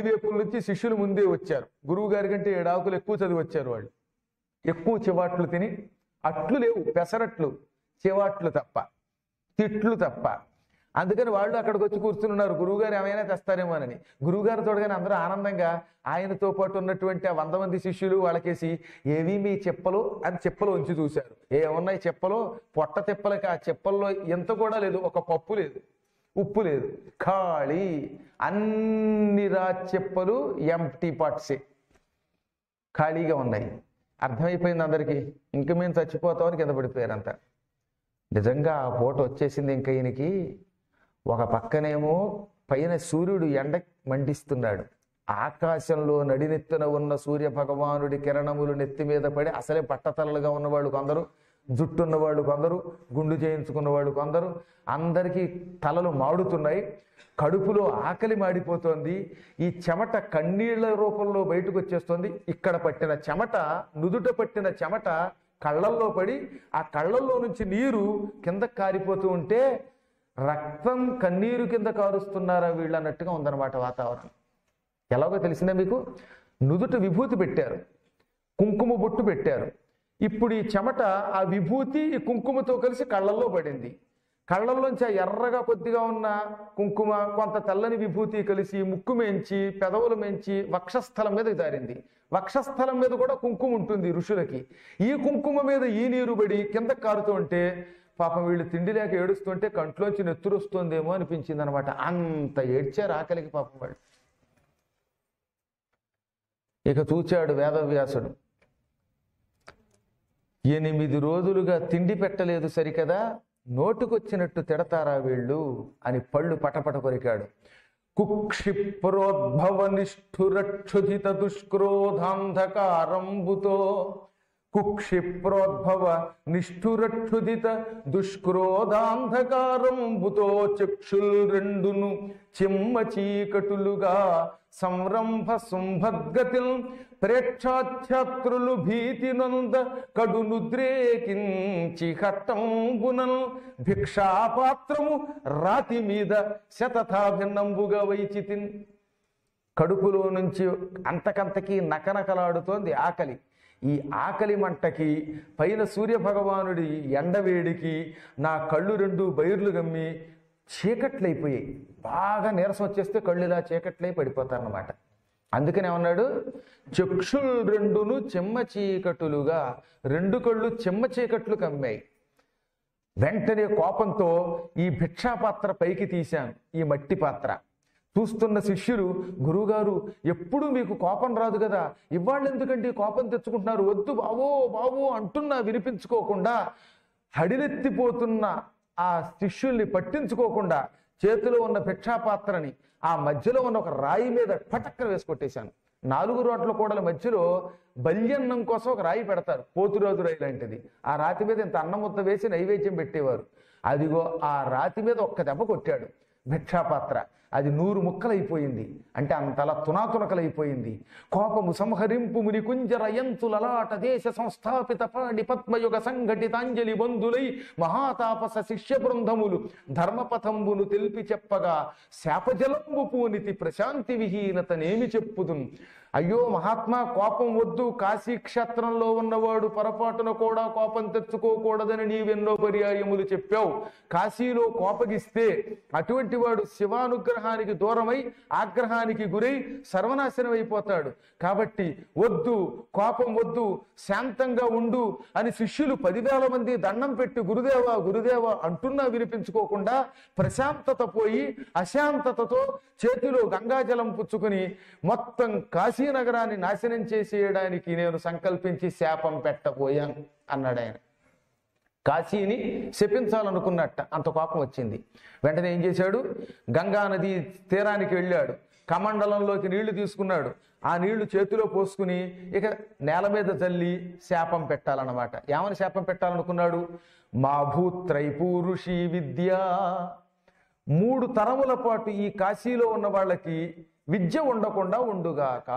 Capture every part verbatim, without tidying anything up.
వైపుల నుంచి శిష్యులు ముందే వచ్చారు. గురువు గారి కంటే ఏడు ఆకులు ఎక్కువ చదివి వచ్చారు. వాళ్ళు ఎక్కువ చివాట్లు తిని, అట్లు లేవు, పెసరట్లు, చివాట్లు తప్ప, తిట్లు తప్ప. అందుకని వాళ్ళు అక్కడికి వచ్చి కూర్చుని ఉన్నారు, గురువుగారు ఏమైనా తెస్తారేమోనని. గురువుగారు తోడగానే అందరూ ఆనందంగా ఆయనతో పాటు ఉన్నటువంటి ఆ వంద మంది శిష్యులు వాళ్ళకేసి ఏవి మీ చెప్పలు అని చెప్పలు ఉంచి చూశారు. ఏమున్నాయి చెప్పలు? పొట్ట తిప్పలకి ఆ చెప్పల్లో ఎంత కూడా లేదు, ఒక పప్పు లేదు, ఉప్పు లేదు, ఖాళీ. అన్ని రా చెప్పలు ఎంప్టీ పాట్సే ఖాళీగా ఉన్నాయి. అర్థమైపోయింది అందరికీ. ఇంక మేము చచ్చిపోతామని కింద పడిపోయారంతా. నిజంగా ఆ పూట వచ్చేసింది ఇంక ఈయనకి. ఒక పక్కనేమో పైన సూర్యుడు ఎండ మండిస్తున్నాడు, ఆకాశంలో నడినెత్తున ఉన్న సూర్య భగవానుడి కిరణములు నెత్తి మీద పడి అసలే పట్టతలలుగా ఉన్నవాళ్ళు కొందరు, జుట్టున్నవాళ్ళు కొందరు, గుండు చేయించుకున్న వాళ్ళు కొందరు, అందరికీ తలలు మాడుతున్నాయి, కడుపులో ఆకలి మాడిపోతోంది. ఈ చెమట కన్నీళ్ల రూపంలో బయటకు వచ్చేస్తుంది. ఇక్కడ పట్టిన చెమట, నుదుట పట్టిన చెమట కళ్ళల్లో పడి ఆ కళ్ళల్లో నుంచి నీరు కింద కారిపోతూ ఉంటే రక్తం కన్నీరు కింద కారుస్తున్నారా వీళ్ళు అన్నట్టుగా ఉందన్నమాట వాతావరణం. ఎలాగో తెలిసిందే మీకు. నుదుట విభూతి పెట్టారు, కుంకుమ బొట్టు పెట్టారు. ఇప్పుడు ఈ చెమట ఆ విభూతి ఈ కుంకుమతో కలిసి కళ్ళల్లో పడింది. కళ్ళల్లోంచి ఆ ఎర్రగా కొద్దిగా ఉన్న కుంకుమ కొంత తెల్లని విభూతి కలిసి ముక్కు మెంచి, పెదవులు మెంచి వక్షస్థలం మీద జారింది. వక్షస్థలం మీద కూడా కుంకుమ ఉంటుంది ఋషులకి. ఈ కుంకుమ మీద ఈ నీరు పడి కింద కారుతూ ఉంటే పాపం వీళ్ళు తిండి లేక ఏడుస్తుంటే కంట్లోంచి నెత్తురు వస్తుందేమో అనిపించింది అనమాట. అంత ఏడ్చారు ఆకలికి పాపం వాళ్ళు. ఇక చూచాడు వేదవ్యాసుడు, ఎనిమిది రోజులుగా తిండి పెట్టలేదు సరికదా, నోటుకొచ్చినట్టు తిడతారా వీళ్ళు అని పళ్ళు పటపట కొరికాడు. కుక్షిప్రోద్భవ నిష్ఠురక్షుధిత దుష్క్రోధాంధకారంబుతో కుక్షిప్రోద్భవ నిష్ఠురక్షుదిత దుష్క్రోధాంధకారంబుతో చక్షుల్ రెండును చిమ్మ చీకటులుగా సంరంభ సుంభద్గతిల్ ప్రేక్షాధ్యాత్రులు భీతి నంద కడును ద్రేకించి హట్టంబునల్ భిక్షాపాత్రము రాతి మీద శతథాభిన్నంబుగా వైచితిన్. కడుపులో నుంచి అంతకంతకీ నకనకలాడుతోంది ఆకలి. ఈ ఆకలి మంటకి పైన సూర్య భగవానుడి ఎండవేడికి నా కళ్ళు రెండు బైర్లు గమ్మి చీకట్లయిపోయాయి. బాగా నీరసం వచ్చేస్తే కళ్ళు ఇలా చీకట్లై పడిపోతారన్నమాట. అందుకనే ఉన్నాడు, చక్షుల్ రెండును చెమ్మ చీకటులుగా, రెండు కళ్ళు చెమ్మ చీకట్లు కమ్మాయి. వెంటనే కోపంతో ఈ భిక్షాపాత్ర పైకి తీశాను, ఈ మట్టి పాత్ర. చూస్తున్న శిష్యులు, గురువుగారు ఎప్పుడు మీకు కోపం రాదు కదా, ఇవాళ ఎందుకంటే కోపం తెచ్చుకుంటున్నారు, వద్దు బావో బావో అంటున్నా వినిపించుకోకుండా హడిలెత్తిపోతున్న ఆ శిష్యుల్ని పట్టించుకోకుండా చేతిలో ఉన్న భిక్షాపాత్రని ఆ మధ్యలో ఉన్న ఒక రాయి మీద పటక్కన వేసి కొట్టేశాను. నాలుగు రోడ్ల కూడల మధ్యలో బల్యన్నం కోసం ఒక రాయి పెడతారు, పోతురాజు రాయి లాంటిది. ఆ రాతి మీద ఇంత అన్నం ముద్ద వేసి నైవేద్యం పెట్టేవారు. అదిగో ఆ రాతి మీద ఒక్క దెబ్బ కొట్టాడు భిక్షాపాత్ర. అది నూరు ముక్కలైపోయింది, అంటే అంతలా తునాతునకలైపోయింది. కోపము సంహరింపు ముని కుంజరయంతులలాట దేశ సంస్థాపిత పాడి పద్మయుగ సంఘటితాంజలి బంధులై మహాతాపస శిష్య బృందములు ధర్మపథంబును తెలిపి చెప్పగా శాపజలంబు పూనితి ప్రశాంతి విహీనతనేమి చెప్పుదున్. అయ్యో మహాత్మా, కోపం వద్దు, కాశీ క్షేత్రంలో ఉన్నవాడు పొరపాటున కూడా కోపం తెచ్చుకోకూడదని నీవెన్నో పర్యాయములు చెప్పావు. కాశీలో కోపగిస్తే అటువంటి వాడు శివానుగ్రహానికి దూరమై ఆగ్రహానికి గురై సర్వనాశనం అయిపోతాడు. కాబట్టి వద్దు, కోపం వద్దు, శాంతంగా ఉండు అని శిష్యులు పదివేల మంది దండం పెట్టి గురుదేవా గురుదేవా అంటున్నా వినిపించుకోకుండా ప్రశాంతత పోయి అశాంతతతో చేతిలో గంగాజలం పుచ్చుకుని మొత్తం కాశీ నగరాన్ని నాశనం చేసేయడానికి నేను సంకల్పించి శాపం పెట్టబోయాను అన్నాడు ఆయన. కాశీని శపించాలనుకున్నట్ట, అంత కోపం వచ్చింది. వెంటనే ఏం చేశాడు, గంగా నది తీరానికి వెళ్ళాడు, కమండలంలోకి నీళ్లు తీసుకున్నాడు. ఆ నీళ్లు చేతిలో పోసుకుని ఇక నేల మీద జల్లి శాపం పెట్టాలన్నమాట. ఏమని శాపం పెట్టాలనుకున్నాడు, మా భూత్రైపూరుషి విద్య, మూడు తరముల పాటు ఈ కాశీలో ఉన్న వాళ్ళకి విద్య ఉండకుండా ఉండుగాక.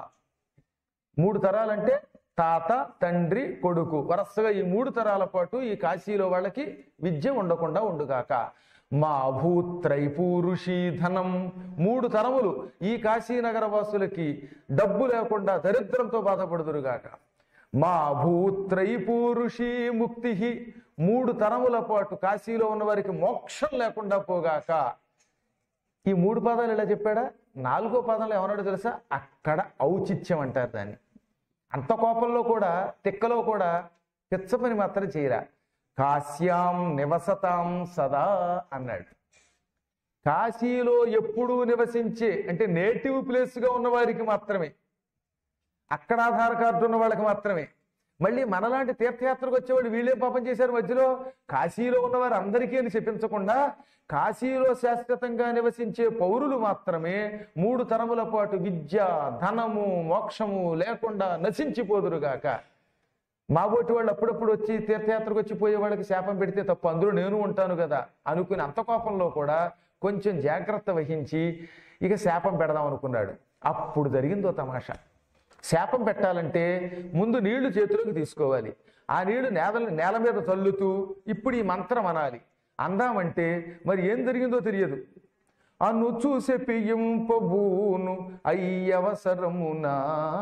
మూడు తరాలంటే తాత, తండ్రి, కొడుకు, వరుసగా ఈ మూడు తరాల పాటు ఈ కాశీలో వాళ్ళకి విద్య ఉండకుండా ఉండుగాక. మా భూత్రైపూరుషీ ధనం. మూడు తరములు ఈ కాశీనగర వాసులకి డబ్బు లేకుండా దరిద్రంతో బాధపడుదురుగాక. మా భూత్రైపూరుషీ ముక్తి. మూడు తరముల పాటు కాశీలో ఉన్న వారికి మోక్షం లేకుండా పోగాక. ఈ మూడు పదాలు ఇలా చెప్పాడా? నాలుగో పదంలో ఏమన్నాడో తెలుసా? అక్కడ ఔచిత్యం అంటారు దాన్ని. అంత కోపంలో కూడా, తిక్కలో కూడా పిచ్చ పని మాత్రం చేయరా. కాశ్యాం నివసతాం సదా అన్నాడు. కాశీలో ఎప్పుడూ నివసించే అంటే నేటివ్ ప్లేస్గా ఉన్న వారికి మాత్రమే, అక్కడ ఆధార్ కార్డు ఉన్న వాళ్ళకి మాత్రమే. మళ్ళీ మనలాంటి తీర్థయాత్రకు వచ్చేవాళ్ళు వీళ్ళే పాపం చేశారు మధ్యలో. కాశీలో ఉన్నవారు అందరికీ అని చెప్పించకుండా కాశీలో శాశ్వతంగా నివసించే పౌరులు మాత్రమే మూడు తరముల పాటు విద్య, ధనము, మోక్షము లేకుండా నశించిపోదురుగాక. మాబోటి వాళ్ళు అప్పుడప్పుడు వచ్చి తీర్థయాత్రకు వచ్చి పోయే వాళ్ళకి శాపం పెడితే తప్పు, అందులో నేను ఉంటాను కదా అనుకుని అంత కోపంలో కూడా కొంచెం జాగ్రత్త వహించి ఇక శాపం పెడదాం అనుకున్నాడు. అప్పుడు జరిగిందో తమాషా. శాపం పెట్టాలంటే ముందు నీళ్లు చేతిలోకి తీసుకోవాలి. ఆ నీళ్లు నేల నేల మీద చల్లుతూ ఇప్పుడు ఈ మంత్రం అనాలి. అందామంటే మరి ఏం జరిగిందో తెలియదు. అను చూసే పియింపబూను అయ్యవసరమునా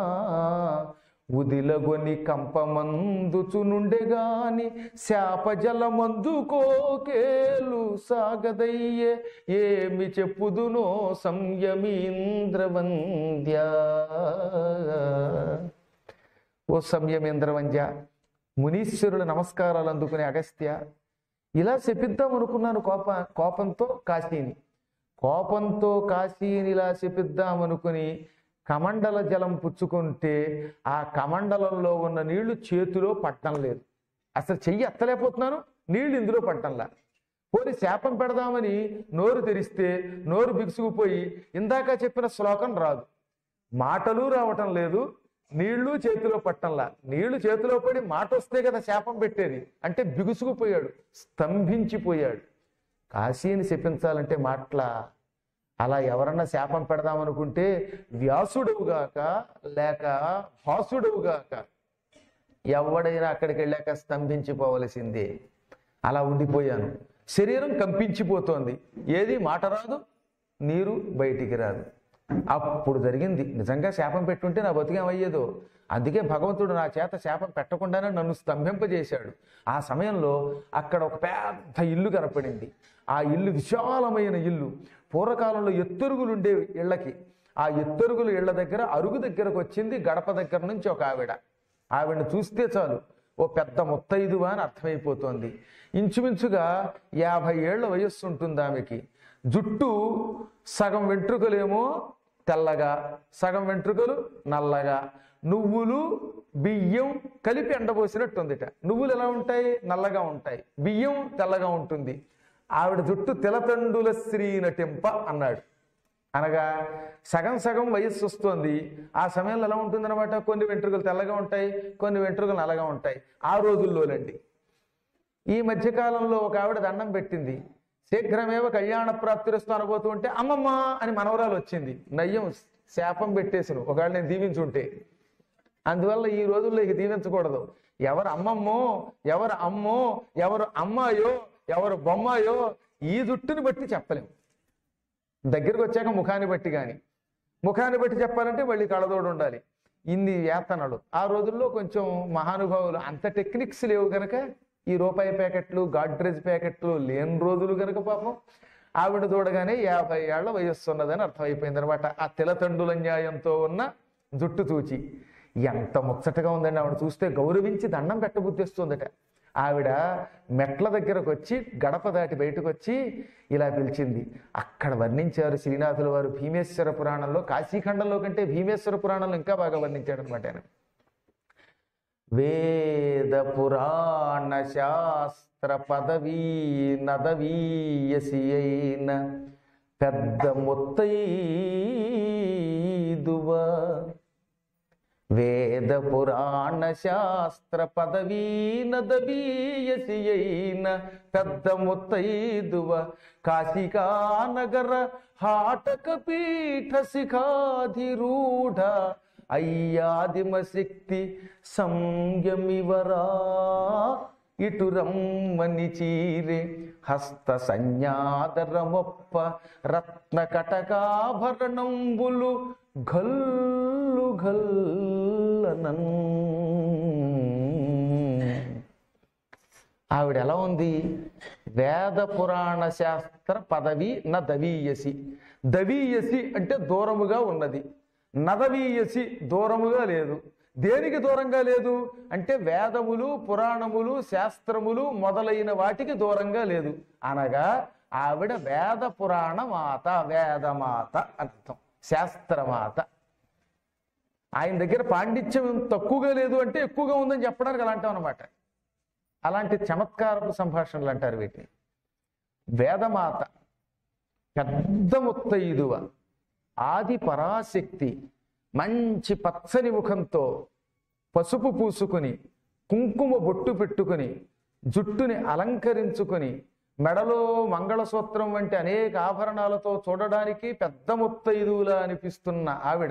ఉదిలగొని కంపమందుచునుండెగాని శాపజలమందుకోకేలు సాగదయ్యే ఏమి చెప్పుదునో సంయమీంద్రవంద్య. ఓ సంయమేంద్రవంద్య, మునీశ్వరుల నమస్కారాలు అందుకునే అగస్త్య, ఇలా శపిద్దాం అనుకున్నాను కోప కోపంతో కాశీని కోపంతో కాశీని ఇలా శపిద్దాం అనుకుని కమండల జలం పుచ్చుకుంటే ఆ కమండలంలో ఉన్న నీళ్లు చేతిలో పట్టం లేదు. అసలు చెయ్యి ఎత్తలేకపోతున్నాను, నీళ్లు ఇందులో పట్టంలా. పోనీ శాపం పెడదామని నోరు తెరిస్తే నోరు బిగుసుకుపోయి ఇందాక చెప్పిన శ్లోకం రాదు, మాటలు రావటం లేదు, నీళ్లు చేతిలో పట్టంలా. నీళ్లు చేతిలో పడి మాట వస్తే కదా శాపం పెట్టేది. అంటే బిగుసుకుపోయాడు, స్తంభించిపోయాడు. కాశీని శపించాలంటే మాటల. అలా ఎవరన్నా శాపం పెడదామనుకుంటే వ్యాసుడవుగాక లేక భాసుడవుగాక ఎవడైనా అక్కడికి వెళ్ళాక స్తంభించిపోవలసిందే. అలా ఉండిపోయాను. శరీరం కంపించిపోతోంది, ఏది మాట రాదు, నీరు బయటికి రాదు. అప్పుడు జరిగింది. నిజంగా శాపం పెట్టుంటే నా బతికేమయ్యేదో. అందుకే భగవంతుడు నా చేత శాపం పెట్టకుండానే నన్ను స్తంభింపజేశాడు. ఆ సమయంలో అక్కడ ఒక పెద్ద ఇల్లు కనపడింది. ఆ ఇల్లు విశాలమైన ఇల్లు. పూర్వకాలంలో ఎత్తరుగులు ఉండేవి ఇళ్ళకి. ఆ ఎత్తరుగులు ఇళ్ల దగ్గర అరుగు దగ్గరకు వచ్చింది గడప దగ్గర నుంచి ఒక ఆవిడ. ఆవిడని చూస్తే చాలు ఓ పెద్ద ముత్తైదువా అని అర్థమైపోతోంది. ఇంచుమించుగా యాభై ఏళ్ల వయస్సు ఉంటుంది ఆమెకి. జుట్టు సగం వెంట్రుకలేమో తెల్లగా, సగం వెంట్రుకలు నల్లగా, నువ్వులు బియ్యం కలిపి ఎండబోసినట్టు ఉందిట. నువ్వులు ఎలా ఉంటాయి? నల్లగా ఉంటాయి. బియ్యం తెల్లగా ఉంటుంది. ఆవిడ జుట్టు తిలతండుల శ్రీ నటింప అన్నాడు. అనగా సగం సగం వయస్సు వస్తుంది. ఆ సమయంలో ఎలా ఉంటుందన్నమాట, కొన్ని వెంట్రుకలు తెల్లగా ఉంటాయి, కొన్ని వెంట్రుకలు నల్లగా ఉంటాయి. ఆ రోజుల్లోనండి. ఈ మధ్యకాలంలో ఒక ఆవిడ దండం పెట్టింది. శీఘ్రమేవ కళ్యాణ ప్రాప్తిరస్తు అనబోతూ ఉంటే అమ్మమ్మ అని మనవరాలు వచ్చింది. నయ్యం, శాపం పెట్టేసాను ఒకవేళ నేను దీవించుంటే. అందువల్ల ఈ రోజుల్లో ఇక దీవించకూడదు. ఎవరు అమ్మమ్మో, ఎవరు అమ్మో, ఎవరు అమ్మాయో, ఎవరు బొమ్మాయో ఈ జుట్టుని బట్టి చెప్పలేము. దగ్గరికి వచ్చాక ముఖాన్ని బట్టి, కానీ ముఖాన్ని బట్టి చెప్పాలంటే మళ్ళీ కళ్ళతోడు ఉండాలి. ఇన్ని వేతనలు. ఆ రోజుల్లో కొంచెం మహానుభావులు, అంత టెక్నిక్స్ లేవు కనుక, ఈ రూపాయి ప్యాకెట్లు, గాడ్రేజ్ ప్యాకెట్లు లేని రోజులు కనుక పాపం ఆవిడ చూడగానే యాభై ఏళ్ల వయస్సు ఉన్నదని అర్థమైపోయింది అనమాట. ఆ తిలతండుల న్యాయంతో ఉన్న జుట్టు చూచి ఎంత ముచ్చటగా ఉందండి. ఆవిడ చూస్తే గౌరవించి దండం పెట్టబుద్ధిస్తుందట. ఆవిడ మెట్ల దగ్గరకు వచ్చి గడప దాటి బయటకు వచ్చి ఇలా పిలిచింది. అక్కడ వర్ణించారు శ్రీనాథుల వారు భీమేశ్వర పురాణంలో. కాశీఖండంలో కంటే భీమేశ్వర పురాణంలో ఇంకా బాగా వర్ణించాడు అనమాట ఆయన. వేద పురాణ శాస్త్ర పదవీ నదవీయసి అయిన పెద్ద ముత్తైదువ. వేద పురాణ శాస్త్ర పదవీ నదవీయసి అయిన పెద్ద ముత్తైదువ. కాశికానగర హాటక పీఠ శిఖాధిరూఢ అయ్యాదిమ శక్తి సంయమివరా. ఇటు రమ్మని చీరే హస్త సంజ్ఞాదరమొప్ప రత్న కటకాభరణంబులు గల్లు గల్లనన్. ఆవిడ ఎలా ఉంది? వేద పురాణ శాస్త్ర పదవి న దవీయసి. దవీయసి అంటే దూరముగా ఉన్నది, నదవీయసి దూరముగా లేదు. దేనికి దూరంగా లేదు అంటే వేదములు పురాణములు శాస్త్రములు మొదలైన వాటికి దూరంగా లేదు. అనగా ఆవిడ వేద పురాణ మాత, వేదమాత అర్థం, శాస్త్రమాత. ఆయన దగ్గర పాండిత్యం తక్కువగా లేదు అంటే ఎక్కువగా ఉందని చెప్పడానికి అలాంటి అనమాట. అలాంటి చమత్కారపు సంభాషణలు అంటారు వీటిని. వేదమాత, పెద్ద ముత్తైదువ, ఆది పరాశక్తి, మంచి పచ్చని ముఖంతో పసుపు పూసుకుని కుంకుమ బొట్టు పెట్టుకుని జుట్టుని అలంకరించుకుని మెడలో మంగళసూత్రం వంటి అనేక ఆభరణాలతో చూడడానికి పెద్ద ముత్తైదువులా అనిపిస్తున్న ఆవిడ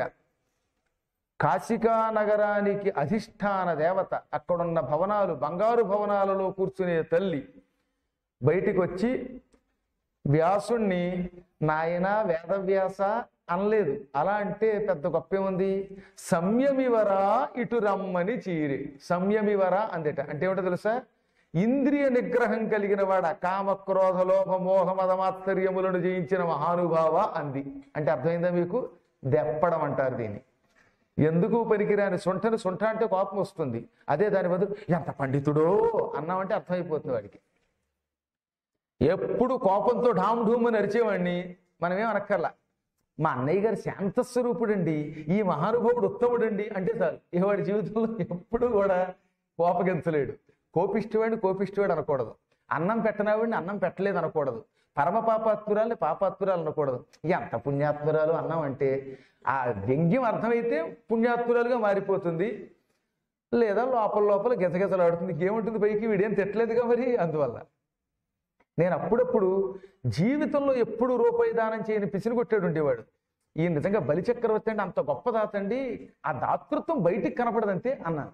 కాశికా నగరానికి అధిష్టాన దేవత. అక్కడున్న భవనాలు బంగారు భవనాలలో కూర్చునే తల్లి. బయటికి వచ్చి వ్యాసుణ్ణి నాయన వేదవ్యాస అనలేదు. అలా అంటే పెద్ద గొప్పేముంది? సంయమివరా ఇటు రమ్మని చీరి. సంయమివరా అందట అంటే ఏమిటో తెలుసా? ఇంద్రియ నిగ్రహం కలిగిన వాడ, కామ క్రోధ లోభ మోహ మదమాత్సర్యములను జయించిన మహానుభావ అంది. అంటే అర్థమైందా మీకు? దెప్పడం అంటారు దీన్ని. ఎందుకు పనికిరాని సొంటని సొంట అంటే కోపం వస్తుంది. అదే దాని బదులు ఎంత పండితుడో అన్నామంటే అర్థమైపోతుంది వాడికి. ఎప్పుడు కోపంతో ఢామ్ ఢూమ్ అని అరిచేవాడిని మనమేం అనక్కర్లా. మా అన్నయ్య గారు శాంతస్వరూపుడండి, ఈ మహానుభావుడు ఉత్తముడండి అంటే చాలు. ఈ వాడి జీవితంలో ఎప్పుడు కూడా కోపగించలేడు. కోపిష్టివాడిని కోపిష్టివాడు అనకూడదు, అన్నం పెట్టినవాడిని అన్నం పెట్టలేదు అనకూడదు, పరమ పాపాత్మురాలని పాపాత్మురాలు అనకూడదు. ఎంత పుణ్యాత్మురాలు అన్నం అంటే ఆ వ్యంగ్యం అర్థమైతే పుణ్యాత్మురాలుగా మారిపోతుంది, లేదా లోపల లోపల గిజగిజలాడుతుంది. ఏముంటుంది పైకి? వీడేం తిట్టలేదుగా మరి. అందువల్ల నేను అప్పుడప్పుడు జీవితంలో ఎప్పుడు రూపాయి దానం చేయని పిసిని కొట్టాడు ఉండేవాడు. ఈ నిజంగా బలిచక్రవర్తి అంటే అంత గొప్ప దాతండి, ఆ దాతృత్వం బయటికి కనపడదంతే అన్నాను.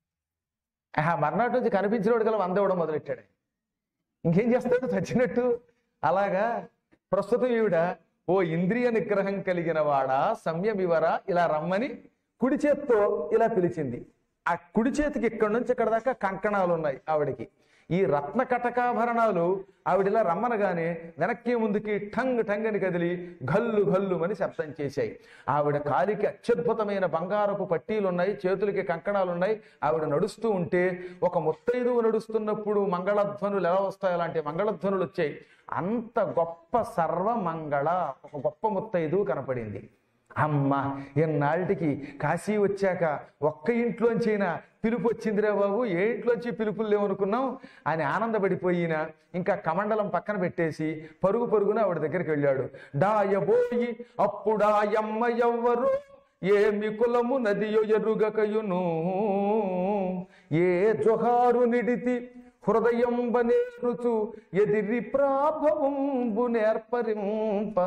ఆ మర్నాటి నుంచి కనిపించినవాడు గల వంద ఇవ్వడం మొదలెట్టాడు. ఇంకేం చేస్తాడు చచ్చినట్టు. అలాగా ప్రస్తుతం ఈవిడ ఓ ఇంద్రియ నిగ్రహం కలిగిన వాడా సంయమివరా ఇలా రమ్మని కుడి చేత్తో ఇలా పిలిచింది. ఆ కుడి చేతికి ఇక్కడి నుంచి ఇక్కడ దాకా కంకణాలు ఉన్నాయి ఆవిడకి. ఈ రత్న కటకాభరణాలు ఆవిడిలా రమ్మనగానే వెనక్కి ముందుకి ఠంగ్ ఠంగ్ అని కదిలి గల్లు గల్లు అని శబ్దం చేశాయి. ఆవిడ కాలికి అత్యద్భుతమైన బంగారపు పట్టీలు ఉన్నాయి, చేతులకి కంకణాలు ఉన్నాయి. ఆవిడ నడుస్తూ ఉంటే ఒక ముత్తైదువు నడుస్తున్నప్పుడు మంగళధ్వనులు ఎలా వస్తాయి అలాంటి మంగళధ్వనులు వచ్చాయి. అంత గొప్ప సర్వమంగళ ఒక గొప్ప ముత్తైదువు కనపడింది. అమ్మ, ఎన్నాళ్ళకి కాశీ వచ్చాక ఒక్క ఇంట్లోంచైనా పిలుపు వచ్చిందిరా బాబు, ఏ ఇంట్లోంచి పిలుపులు లేవనుకున్నాం అని ఆనందపడిపోయిన ఇంకా కమండలం పక్కన పెట్టేసి పరుగు పరుగున ఆవిడ దగ్గరికి వెళ్ళాడు. డాయబోయి అప్పుడాయమ్మ ఎవ్వరు ఏమి కులము నదియో ఎరుగకయును ఏ జొహారు నిడితి హృదయంబనేరుచు ఎదిరి ప్రాభవంబు నేర్పరింప.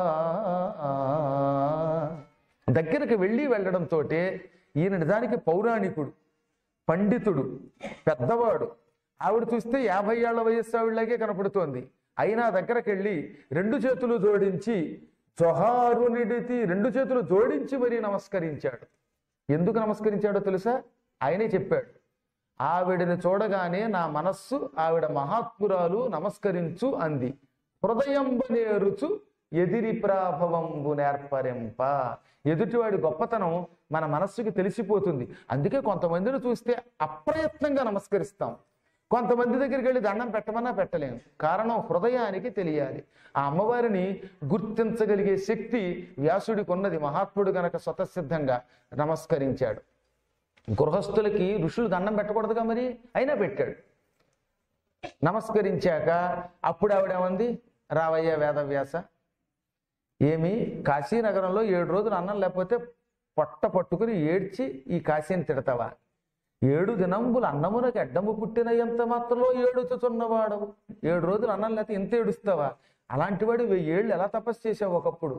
దగ్గరికి వెళ్ళి వెళ్ళడంతో ఈయన నిజానికి పౌరాణికుడు, పండితుడు, పెద్దవాడు. ఆవిడ చూస్తే యాభై ఏళ్ల వయస్సు ఆవిడలాగే కనపడుతోంది. అయినా దగ్గరకు వెళ్ళి రెండు చేతులు జోడించి జొహారు నిడితి రెండు చేతులు జోడించి మరీ నమస్కరించాడు. ఎందుకు నమస్కరించాడో తెలుసా? ఆయనే చెప్పాడు. ఆవిడని చూడగానే నా మనస్సు ఆవిడ మహాత్మురాలు నమస్కరించు అంది. హృదయంబనేరుచు ఎదిరి ప్రాభవంబు నేర్పరింప. ఎదుటివాడి గొప్పతనం మన మనస్సుకి తెలిసిపోతుంది. అందుకే కొంతమందిని చూస్తే అప్రయత్నంగా నమస్కరిస్తాం, కొంతమంది దగ్గరికి వెళ్ళి దండం పెట్టమన్నా పెట్టలేము. కారణం హృదయానికి తెలియాలి. ఆ అమ్మవారిని గుర్తించగలిగే శక్తి వ్యాసుడికి ఉన్నది. మహాత్ముడు గనక స్వతసిద్ధంగా నమస్కరించాడు. గృహస్థులకి ఋషులు దండం పెట్టకూడదుగా మరి, అయినా పెట్టాడు. నమస్కరించాక అప్పుడు ఆవిడేమంది, రావయ్య వేదవ్యాస, ఏమి కాశీనగరంలో ఏడు రోజులు అన్నం లేకపోతే పొట్ట పట్టుకుని ఏడ్చి ఈ కాశీని తిడతావా? ఏడు దినంబులు అన్నమునకు అడ్డము పుట్టిన ఎంత మాత్రంలో ఏడుచుచున్నవాడు. ఏడు రోజులు అన్నం లేకపోతే ఎంత ఏడుస్తావా? అలాంటి వాడు వెయ్యి ఏళ్ళు ఎలా తపస్సు చేసావు ఒకప్పుడు.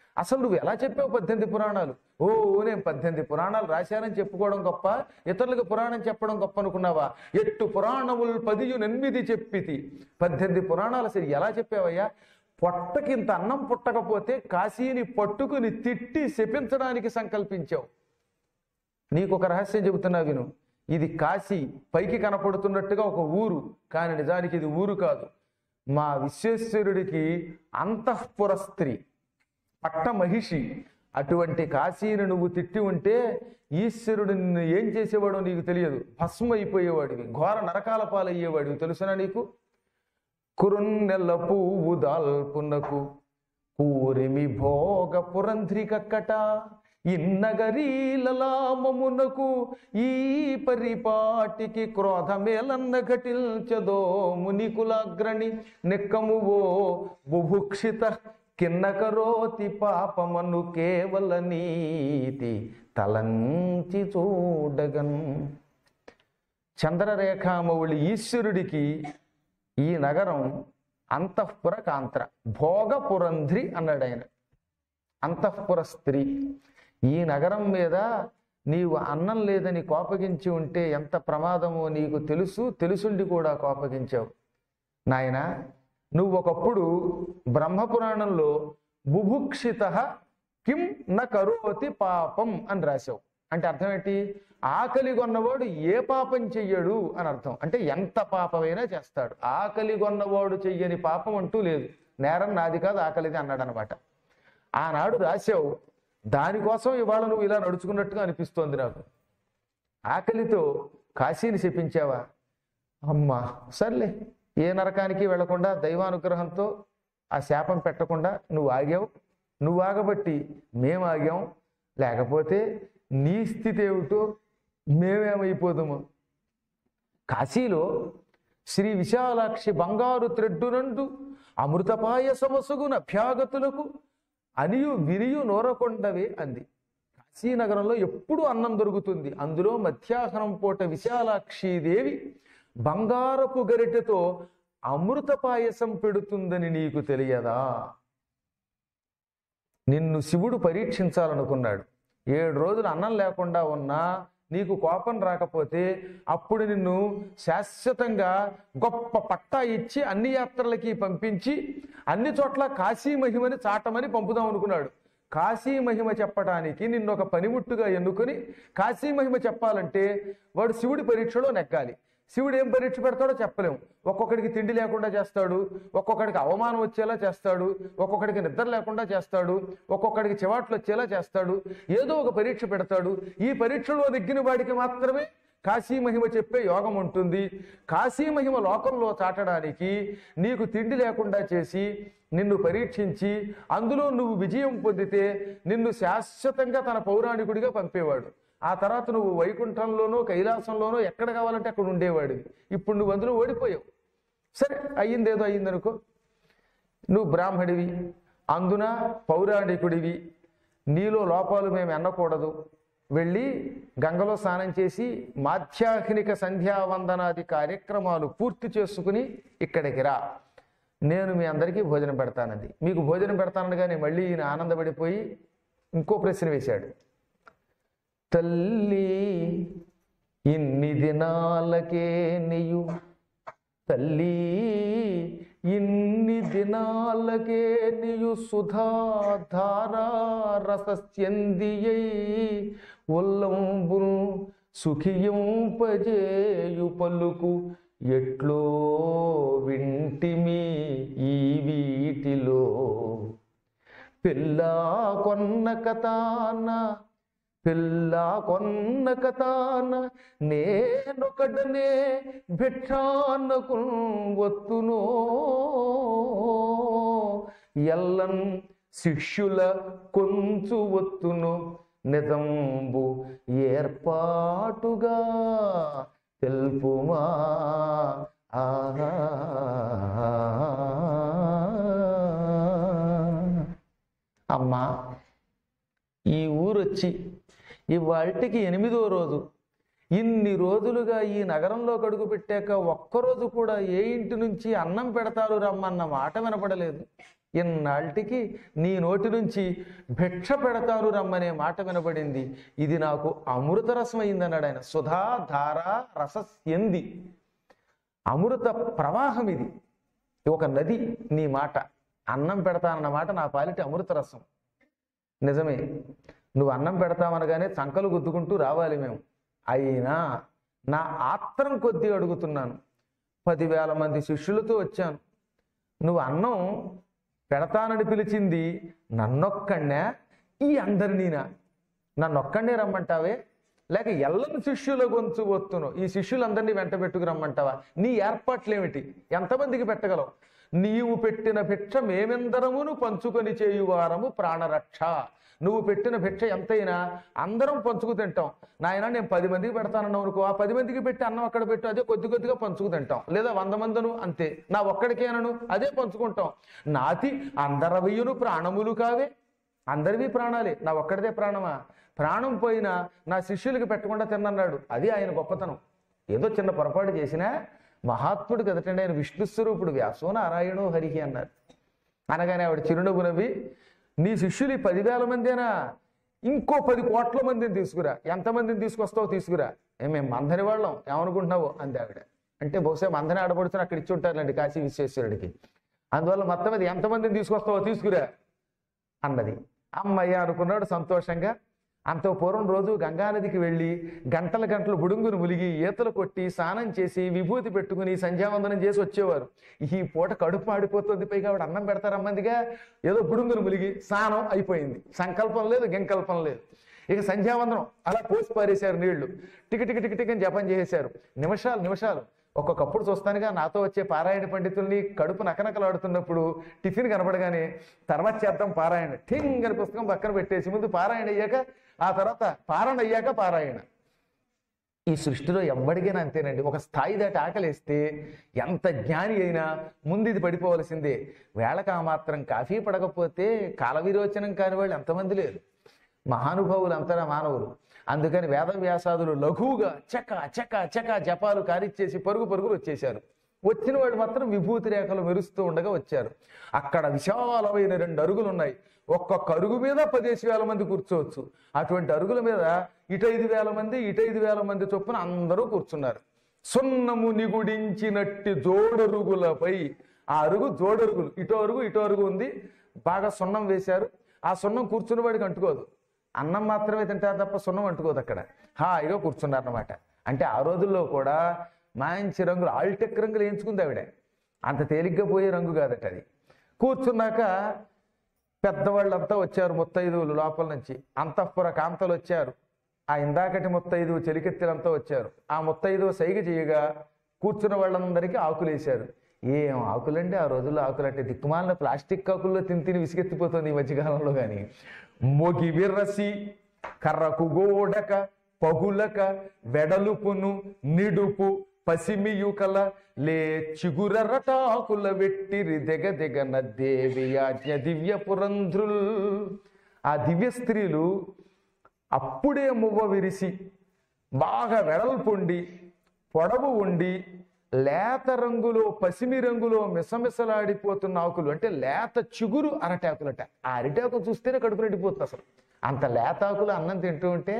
అసలు నువ్వు ఎలా చెప్పావు పద్దెనిమిది పురాణాలు? ఓ నేను పద్దెనిమిది పురాణాలు రాశానని చెప్పుకోవడం గొప్ప, ఇతరులకు పురాణం చెప్పడం గొప్ప అనుకున్నావా? ఎట్టు పురాణములు పదియు ఎనిమిది చెప్పితి. పద్దెనిమిది పురాణాలు అసలు ఎలా చెప్పావయ్యా? పొట్టకి ఇంత అన్నం పుట్టకపోతే కాశీని పట్టుకుని తిట్టి శపించడానికి సంకల్పించావు. నీకు ఒక రహస్యం చెబుతున్నా విను. ఇది కాశీ పైకి కనపడుతున్నట్టుగా ఒక ఊరు, కానీ నిజానికి ఇది ఊరు కాదు. మా విశ్వేశ్వరుడికి అంతఃపుర స్త్రీ, పట్ట మహిషి. అటువంటి కాశీని నువ్వు తిట్టి ఉంటే ఈశ్వరుడు నిన్ను ఏం చేసేవాడో నీకు తెలియదు. భస్మ అయిపోయేవాడివి, ఘోర నరకాల పాలయ్యేవాడివి. తెలుసునా నీకు? కురున్నెల్ల పువ్వు దాల్పునకు కూరిమి భోగ పురంధ్రికక్కట ఇన్నగరీలలామమునకు ఈ పరిపాటికి క్రోధమేలన్న ఘటిల్చదో మునికులాగ్రణి నెక్కమువో బుభుక్షిత కిన్నకరోతి పాపమను కేవల నీతి తలంచి చూడగన్. చంద్రరేఖామౌళి ఈశ్వరుడికి ఈ నగరం అంతఃపుర కాంత్ర, భోగపురంధ్రి అన్నాడు ఆయన. అంతఃపుర స్త్రీ. ఈ నగరం మీద నీవు అన్నం లేదని కోపగించి ఉంటే ఎంత ప్రమాదమో నీకు తెలుసు, తెలుసుండి కూడా కోపగించావు. నాయన, నువ్వు ఒకప్పుడు బ్రహ్మపురాణంలో బుభుక్షిత కిం న కరోతి పాపం అని రాశావు. అంటే అర్థం ఏంటి? ఆకలి కొన్నవాడు ఏ పాపం చెయ్యడు అని అర్థం. అంటే ఎంత పాపమైనా చేస్తాడు. ఆకలి కొన్నవాడు చెయ్యని పాపం అంటూ లేదు. నేరం నాది కాదు, ఆకలిది అన్నాడు అనమాట. ఆనాడు రాశావు. దానికోసం ఇవాళ నువ్వు ఇలా నడుచుకున్నట్టుగా అనిపిస్తోంది నాకు. ఆకలితో కాశీని శపించావా? అమ్మా సర్లే, ఏ నరకానికి వెళ్లకుండా దైవానుగ్రహంతో ఆ శాపం పెట్టకుండా నువ్వు ఆగావు. నువ్వు ఆగబట్టి మేము ఆగాం. లేకపోతే నీ స్థితి ఏమిటో మేమేమైపోదాము. కాశీలో శ్రీ విశాలాక్షి బంగారు త్రెడ్డునండు అమృతపాయసమసుగున అభ్యాగతులకు అనియు విరియు నోరకొండవే అంది. కాశీనగరంలో ఎప్పుడు అన్నం దొరుకుతుంది. అందులో మధ్యాహ్నం పూట విశాలాక్షీదేవి బంగారపు గరిటెతో అమృత పాయసం పెడుతుందని నీకు తెలియదా? నిన్ను శివుడు పరీక్షించాలనుకున్నాడు. ఏడు రోజులు అన్నం లేకుండా ఉన్నా నీకు కోపం రాకపోతే అప్పుడు నిన్ను శాశ్వతంగా గొప్ప పట్టా ఇచ్చి అన్ని యాత్రలకి పంపించి అన్ని చోట్ల కాశీ మహిమని చాటమని పంపుదాం అనుకున్నాడు. కాశీ మహిమ చెప్పడానికి నిన్ను ఒక పనిముట్టుగా ఎన్నుకొని కాశీ మహిమ చెప్పాలంటే వాడు శివుడి పరీక్షలో నెగ్గాలి. శివుడు ఏం పరీక్ష పెడతాడో చెప్పలేము. ఒక్కొక్కడికి తిండి లేకుండా చేస్తాడు, ఒక్కొక్కడికి అవమానం వచ్చేలా చేస్తాడు, ఒక్కొక్కడికి నిద్ర లేకుండా చేస్తాడు, ఒక్కొక్కడికి చివాట్లు వచ్చేలా చేస్తాడు. ఏదో ఒక పరీక్ష పెడతాడు. ఈ పరీక్షలో నెగ్గిన వాడికి మాత్రమే కాశీ మహిమ చెప్పే యోగం ఉంటుంది. కాశీ మహిమ లోకంలో చాటడానికి నీకు తిండి లేకుండా చేసి నిన్ను పరీక్షించి అందులో నువ్వు విజయం పొందితే నిన్ను శాశ్వతంగా తన పౌరాణికుడిగా పంపేవాడు. ఆ తర్వాత నువ్వు వైకుంఠంలోనో కైలాసంలోనో ఎక్కడ కావాలంటే అక్కడ ఉండేవాడివి. ఇప్పుడు నువ్వు అందులో ఓడిపోయావు. సరే, అయ్యిందేదో అయ్యిందనుకో. నువ్వు బ్రాహ్మడివి, అందున పౌరాణికుడివి. నీలో లోపాలు మేము ఎన్నకూడదు. వెళ్ళి గంగలో స్నానం చేసి మాధ్యాహ్నిక సంధ్యావందనాది కార్యక్రమాలు పూర్తి చేసుకుని ఇక్కడికి రా. నేను మీ అందరికీ భోజనం పెడతానంది. మీకు భోజనం పెడతానగానే మళ్ళీ ఈయన ఆనందపడిపోయి ఇంకో ప్రశ్న వేశాడు. తల్లి ఇన్ని దినాలకే నీయు తల్లి ఇన్ని దినాలకే నీయు సుధాధారా రసస్యందియై ఉల్లంబును సుఖియంపజేయు పలుకు ఎట్లో వింటిమి ఈ వీటిలో పిల్లా కొన్న కథాన పిల్లా కొన్న కథాన నేనొకడనే భిక్షానకు వత్తునో ఎల్లన్ శిష్యుల కొంచు వత్తును నిజంబు ఏర్పాటుగా తెలుపుమా. ఆహా అమ్మా, ఈ ఊరొచ్చి ఇవాళకి ఎనిమిదో రోజు. ఇన్ని రోజులుగా ఈ నగరంలో కడుగు పెట్టాక ఒక్కరోజు కూడా ఏ ఇంటి నుంచి అన్నం పెడతారు రమ్మన్న మాట వినపడలేదు. ఇన్నాళ్ళకి నీ నోటి నుంచి భిక్ష పెడతాను రమ్మనే మాట వినబడింది, ఇది నాకు అమృత రసం అయిందన్నాడు ఆయన. సుధా ధార రసస్యంది, అమృత ప్రవాహం ఇది, ఒక నది. నీ మాట అన్నం పెడతానన్న మాట నా పాలిటి అమృత రసం. నిజమే, నువ్వు అన్నం పెడతామనగానే చంకలు గుద్దుకుంటూ రావాలి మేము. అయినా నా ఆత్రం కొద్దీ అడుగుతున్నాను, పదివేల మంది శిష్యులతో వచ్చాను, నువ్వు అన్నం పెడతానని పిలిచింది నన్నొక్కడినే, ఈ అందరినీనా? నన్నొక్కడినే రమ్మంటావే, లేక ఎల్లని శిష్యుల గొంతు వస్తును ఈ శిష్యులందరినీ వెంట పెట్టుకు రమ్మంటావా? నీ ఏర్పాట్లేమిటి? ఎంతమందికి పెట్టగలవు? నీవు పెట్టిన భిక్ష మేమెందరమును పంచుకొని చేయువారము ప్రాణరక్ష. నువ్వు పెట్టిన భిక్ష ఎంతైనా అందరం పంచుకు తింటాం. నాయన నేను పది మందికి పెడతానన్నావు అనుకో, ఆ పది మందికి పెట్టి అన్నం అక్కడ పెట్టు, అదే కొద్ది కొద్దిగా పంచుకు తింటాం. లేదా వంద మందును అంతే, నా ఒక్కడికేనను అదే పంచుకుంటాం. నాతి అందరవయ్యును ప్రాణములు కావే, అందరివి ప్రాణాలే, నా ఒక్కడిదే ప్రాణమా? ప్రాణం పోయినా నా శిష్యులకి పెట్టకుండా తిన్నన్నాడు. అది ఆయన గొప్పతనం. ఏదో చిన్న పొరపాటు చేసినా మహాత్ముడు కదటండి ఆయన, విష్ణు స్వరూపుడు, వ్యాసో నారాయణో హరికి అన్నారు. అనగానే ఆవిడ చిరునవ్వు నవ్వి, నీ శిష్యులు ఈ పదివేల మందేనా? ఇంకో పది కోట్ల మందిని తీసుకురా. ఎంతమందిని తీసుకొస్తావో తీసుకురా. మేము మందని వాళ్ళం ఏమనుకుంటున్నావు అంది ఆవిడ. అంటే బహుశా మందని ఆడపడుతున్న అక్కడ ఇచ్చి ఉంటారులేండి కాశీ విశ్వేశ్వరుడికి. అందువల్ల మొత్తం మీద ఎంతమందిని తీసుకొస్తావో తీసుకురా అన్నది. అమ్మయ్య అనుకున్నాడు సంతోషంగా. అంత పూర్వం రోజు గంగానదికి వెళ్ళి గంటల గంటలు బుడుంగును ములిగి ఈతలు కొట్టి స్నానం చేసి విభూతి పెట్టుకుని సంధ్యావందనం చేసి వచ్చేవారు. ఈ పూట కడుపు మాడిపోతుంది, పైగా ఆవిడ అన్నం పెడతారమ్మందిగా. ఏదో బుడుంగును ములిగి స్నానం అయిపోయింది, సంకల్పం లేదు గంకల్పం లేదు. ఇక సంధ్యావందనం అలా పోసి పారేశారు నీళ్లు, టికి టికి టికి టికి అని జపం చేసేశారు. నిమిషాలు నిమిషాలు ఒక్కొక్కప్పుడు చూస్తానుగా నాతో వచ్చే పారాయణ పండితుల్ని కడుపు నకనకలాడుతున్నప్పుడు టిఫిన్ కనపడగానే తర్వాత చేద్దాం పారాయణ, ఠింగ్ అని పుస్తకం పక్కన పెట్టేసి ముందు పారాయణ అయ్యాక ఆ తర్వాత పారణ అయ్యాక పారాయణ. ఈ సృష్టిలో ఎవ్వడికైనా అంతేనండి. ఒక స్థాయి దాటి ఆకలేస్తే ఎంత జ్ఞాని అయినా ముందు ఇది పడిపోవలసిందే. వేళకు ఆ మాత్రం కాఫీ పడకపోతే కాల విరోచనం కాని వాళ్ళు ఎంతమంది లేరు. మహానుభావులు అంతటా మానవులు. అందుకని వేదవ్యాసాదులు లఘువుగా చక చక చక జపాలు కారిచ్చేసి పరుగు పరుగులు వచ్చేశారు. వచ్చిన వాళ్ళు మాత్రం విభూతి రేఖలు మెరుస్తూ ఉండగా వచ్చారు. అక్కడ విశాలమైన రెండు అరుగులు ఉన్నాయి. ఒక్కొక్క అరుగు మీద పదేసి వేల మంది కూర్చోవచ్చు. అటువంటి అరుగుల మీద ఇటు ఐదు వేల మంది ఇటు ఐదు వేల మంది చొప్పున అందరూ కూర్చున్నారు. సున్నము నిగుడించినట్టి జోడరుగులపై, ఆ అరుగు జోడరుగులు, ఇటో అరుగు ఇటో అరుగు ఉంది, బాగా సున్నం వేశారు. ఆ సున్నం కూర్చున్న వాడికి అంటుకోదు, అన్నం మాత్రమే తింటారు తప్ప సున్నం అంటుకోదు. అక్కడ హాయిగా కూర్చున్నారన్నమాట. అంటే ఆ రోజుల్లో కూడా మంచి రంగులు, ఆల్టెక్ రంగులు వేయించుకుంది ఆవిడ. అంత తేలిగ్గా పోయే రంగు కాదట అది. కూర్చున్నాక పెద్దవాళ్ళంతా వచ్చారు, ముత్తైదువులు లోపల నుంచి, అంతఃపుర కాంతలు వచ్చారు. ఆ ఇందాకటి ముత్తైదువు చెలికెత్తిలంతా వచ్చారు. ఆ ముత్తైదువు సైగ చేయగా కూర్చున్న వాళ్ళందరికీ ఆకులు వేశారు. ఏం ఆకులండి ఆ రోజుల్లో, ఆకులు అంటే దిక్కుమాలిన ప్లాస్టిక్ ఆకుల్లో తిని తిని విసిగెత్తిపోతుంది ఈ మధ్యకాలంలో. కానీ మొగి విర్రసి కర్రకు గోడక పగులక వెడలుపును నిడుపు పసిమియుకల లే చిగురరటాకుల వెట్టిరి దెగ దెగన దేవి ఆజ్ఞ దివ్య పురంధ్రుల్. ఆ దివ్య స్త్రీలు అప్పుడే మువ్వ విరిసి బాగా వెడల్పుండి పొడవు ఉండి లేత రంగులో పసిమి రంగులో మిసమిసలాడిపోతున్న ఆకులు, అంటే లేత చిగురు అరటాకులట. ఆ అరిటాకులు చూస్తేనే కడుపు నిండిపోతుంది. అసలు అంత లేత ఆకులు అన్నం తింటూ ఉంటే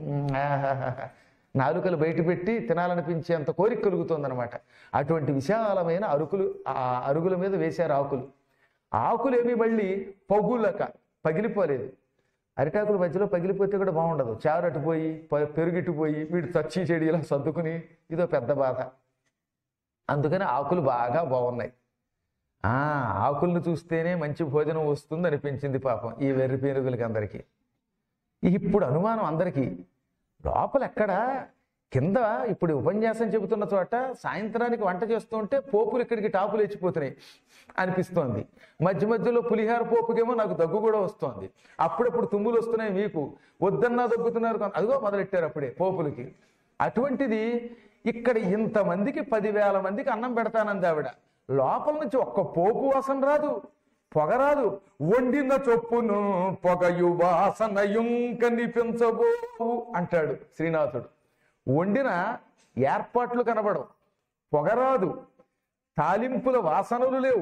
నాలుకలు బయట పెట్టి తినాలనిపించే అంత కోరిక కలుగుతుంది అనమాట. అటువంటి విశాలమైన అరుకులు ఆ అరుగుల మీద వేశారు ఆకులు. ఆకులు ఏమి మళ్ళీ పగులక పగిలిపోలేదు. అరిటాకుల మధ్యలో పగిలిపోతే కూడా బాగుండదు. చారు అటుపోయి పెరుగిట్టుపోయి వీడు చచ్చి చెడి ఇలా సర్దుకుని ఇదో పెద్ద బాధ. అందుకని ఆకులు బాగా బాగున్నాయి. ఆ ఆకులను చూస్తేనే మంచి భోజనం వస్తుంది అనిపించింది పాపం ఈ వెర్రి పేరుగులకి అందరికీ. ఇప్పుడు అనుమానం అందరికీ, లోపల ఎక్కడ కింద ఇప్పుడు ఉపన్యాసం చెబుతున్న చోట సాయంత్రానికి వంట చేస్తూ ఉంటే పోపులు ఇక్కడికి టాపులు ఎచ్చిపోతున్నాయి అనిపిస్తోంది. మధ్య మధ్యలో పులిహార పోపుకేమో నాకు దగ్గు కూడా వస్తోంది. అప్పుడప్పుడు తుమ్ములు వస్తున్నాయి, మీకు వద్దన్నా దగ్గుతున్నారు, అదిగో మొదలెట్టారు అప్పుడే పోపులకి. అటువంటిది ఇక్కడ ఇంతమందికి పదివేల మందికి అన్నం పెడతానంది ఆవిడ. లోపల నుంచి ఒక్క పోపు వాసన రాదు, పొగ రాదు. వండిన చొప్పును పొగయు వాసనయుం కనిపించబోవు అంటాడు శ్రీనాథుడు. వండిన ఏర్పాట్లు కనబడవు, పొగ రాదు, తాలింపుల వాసనలు లేవు,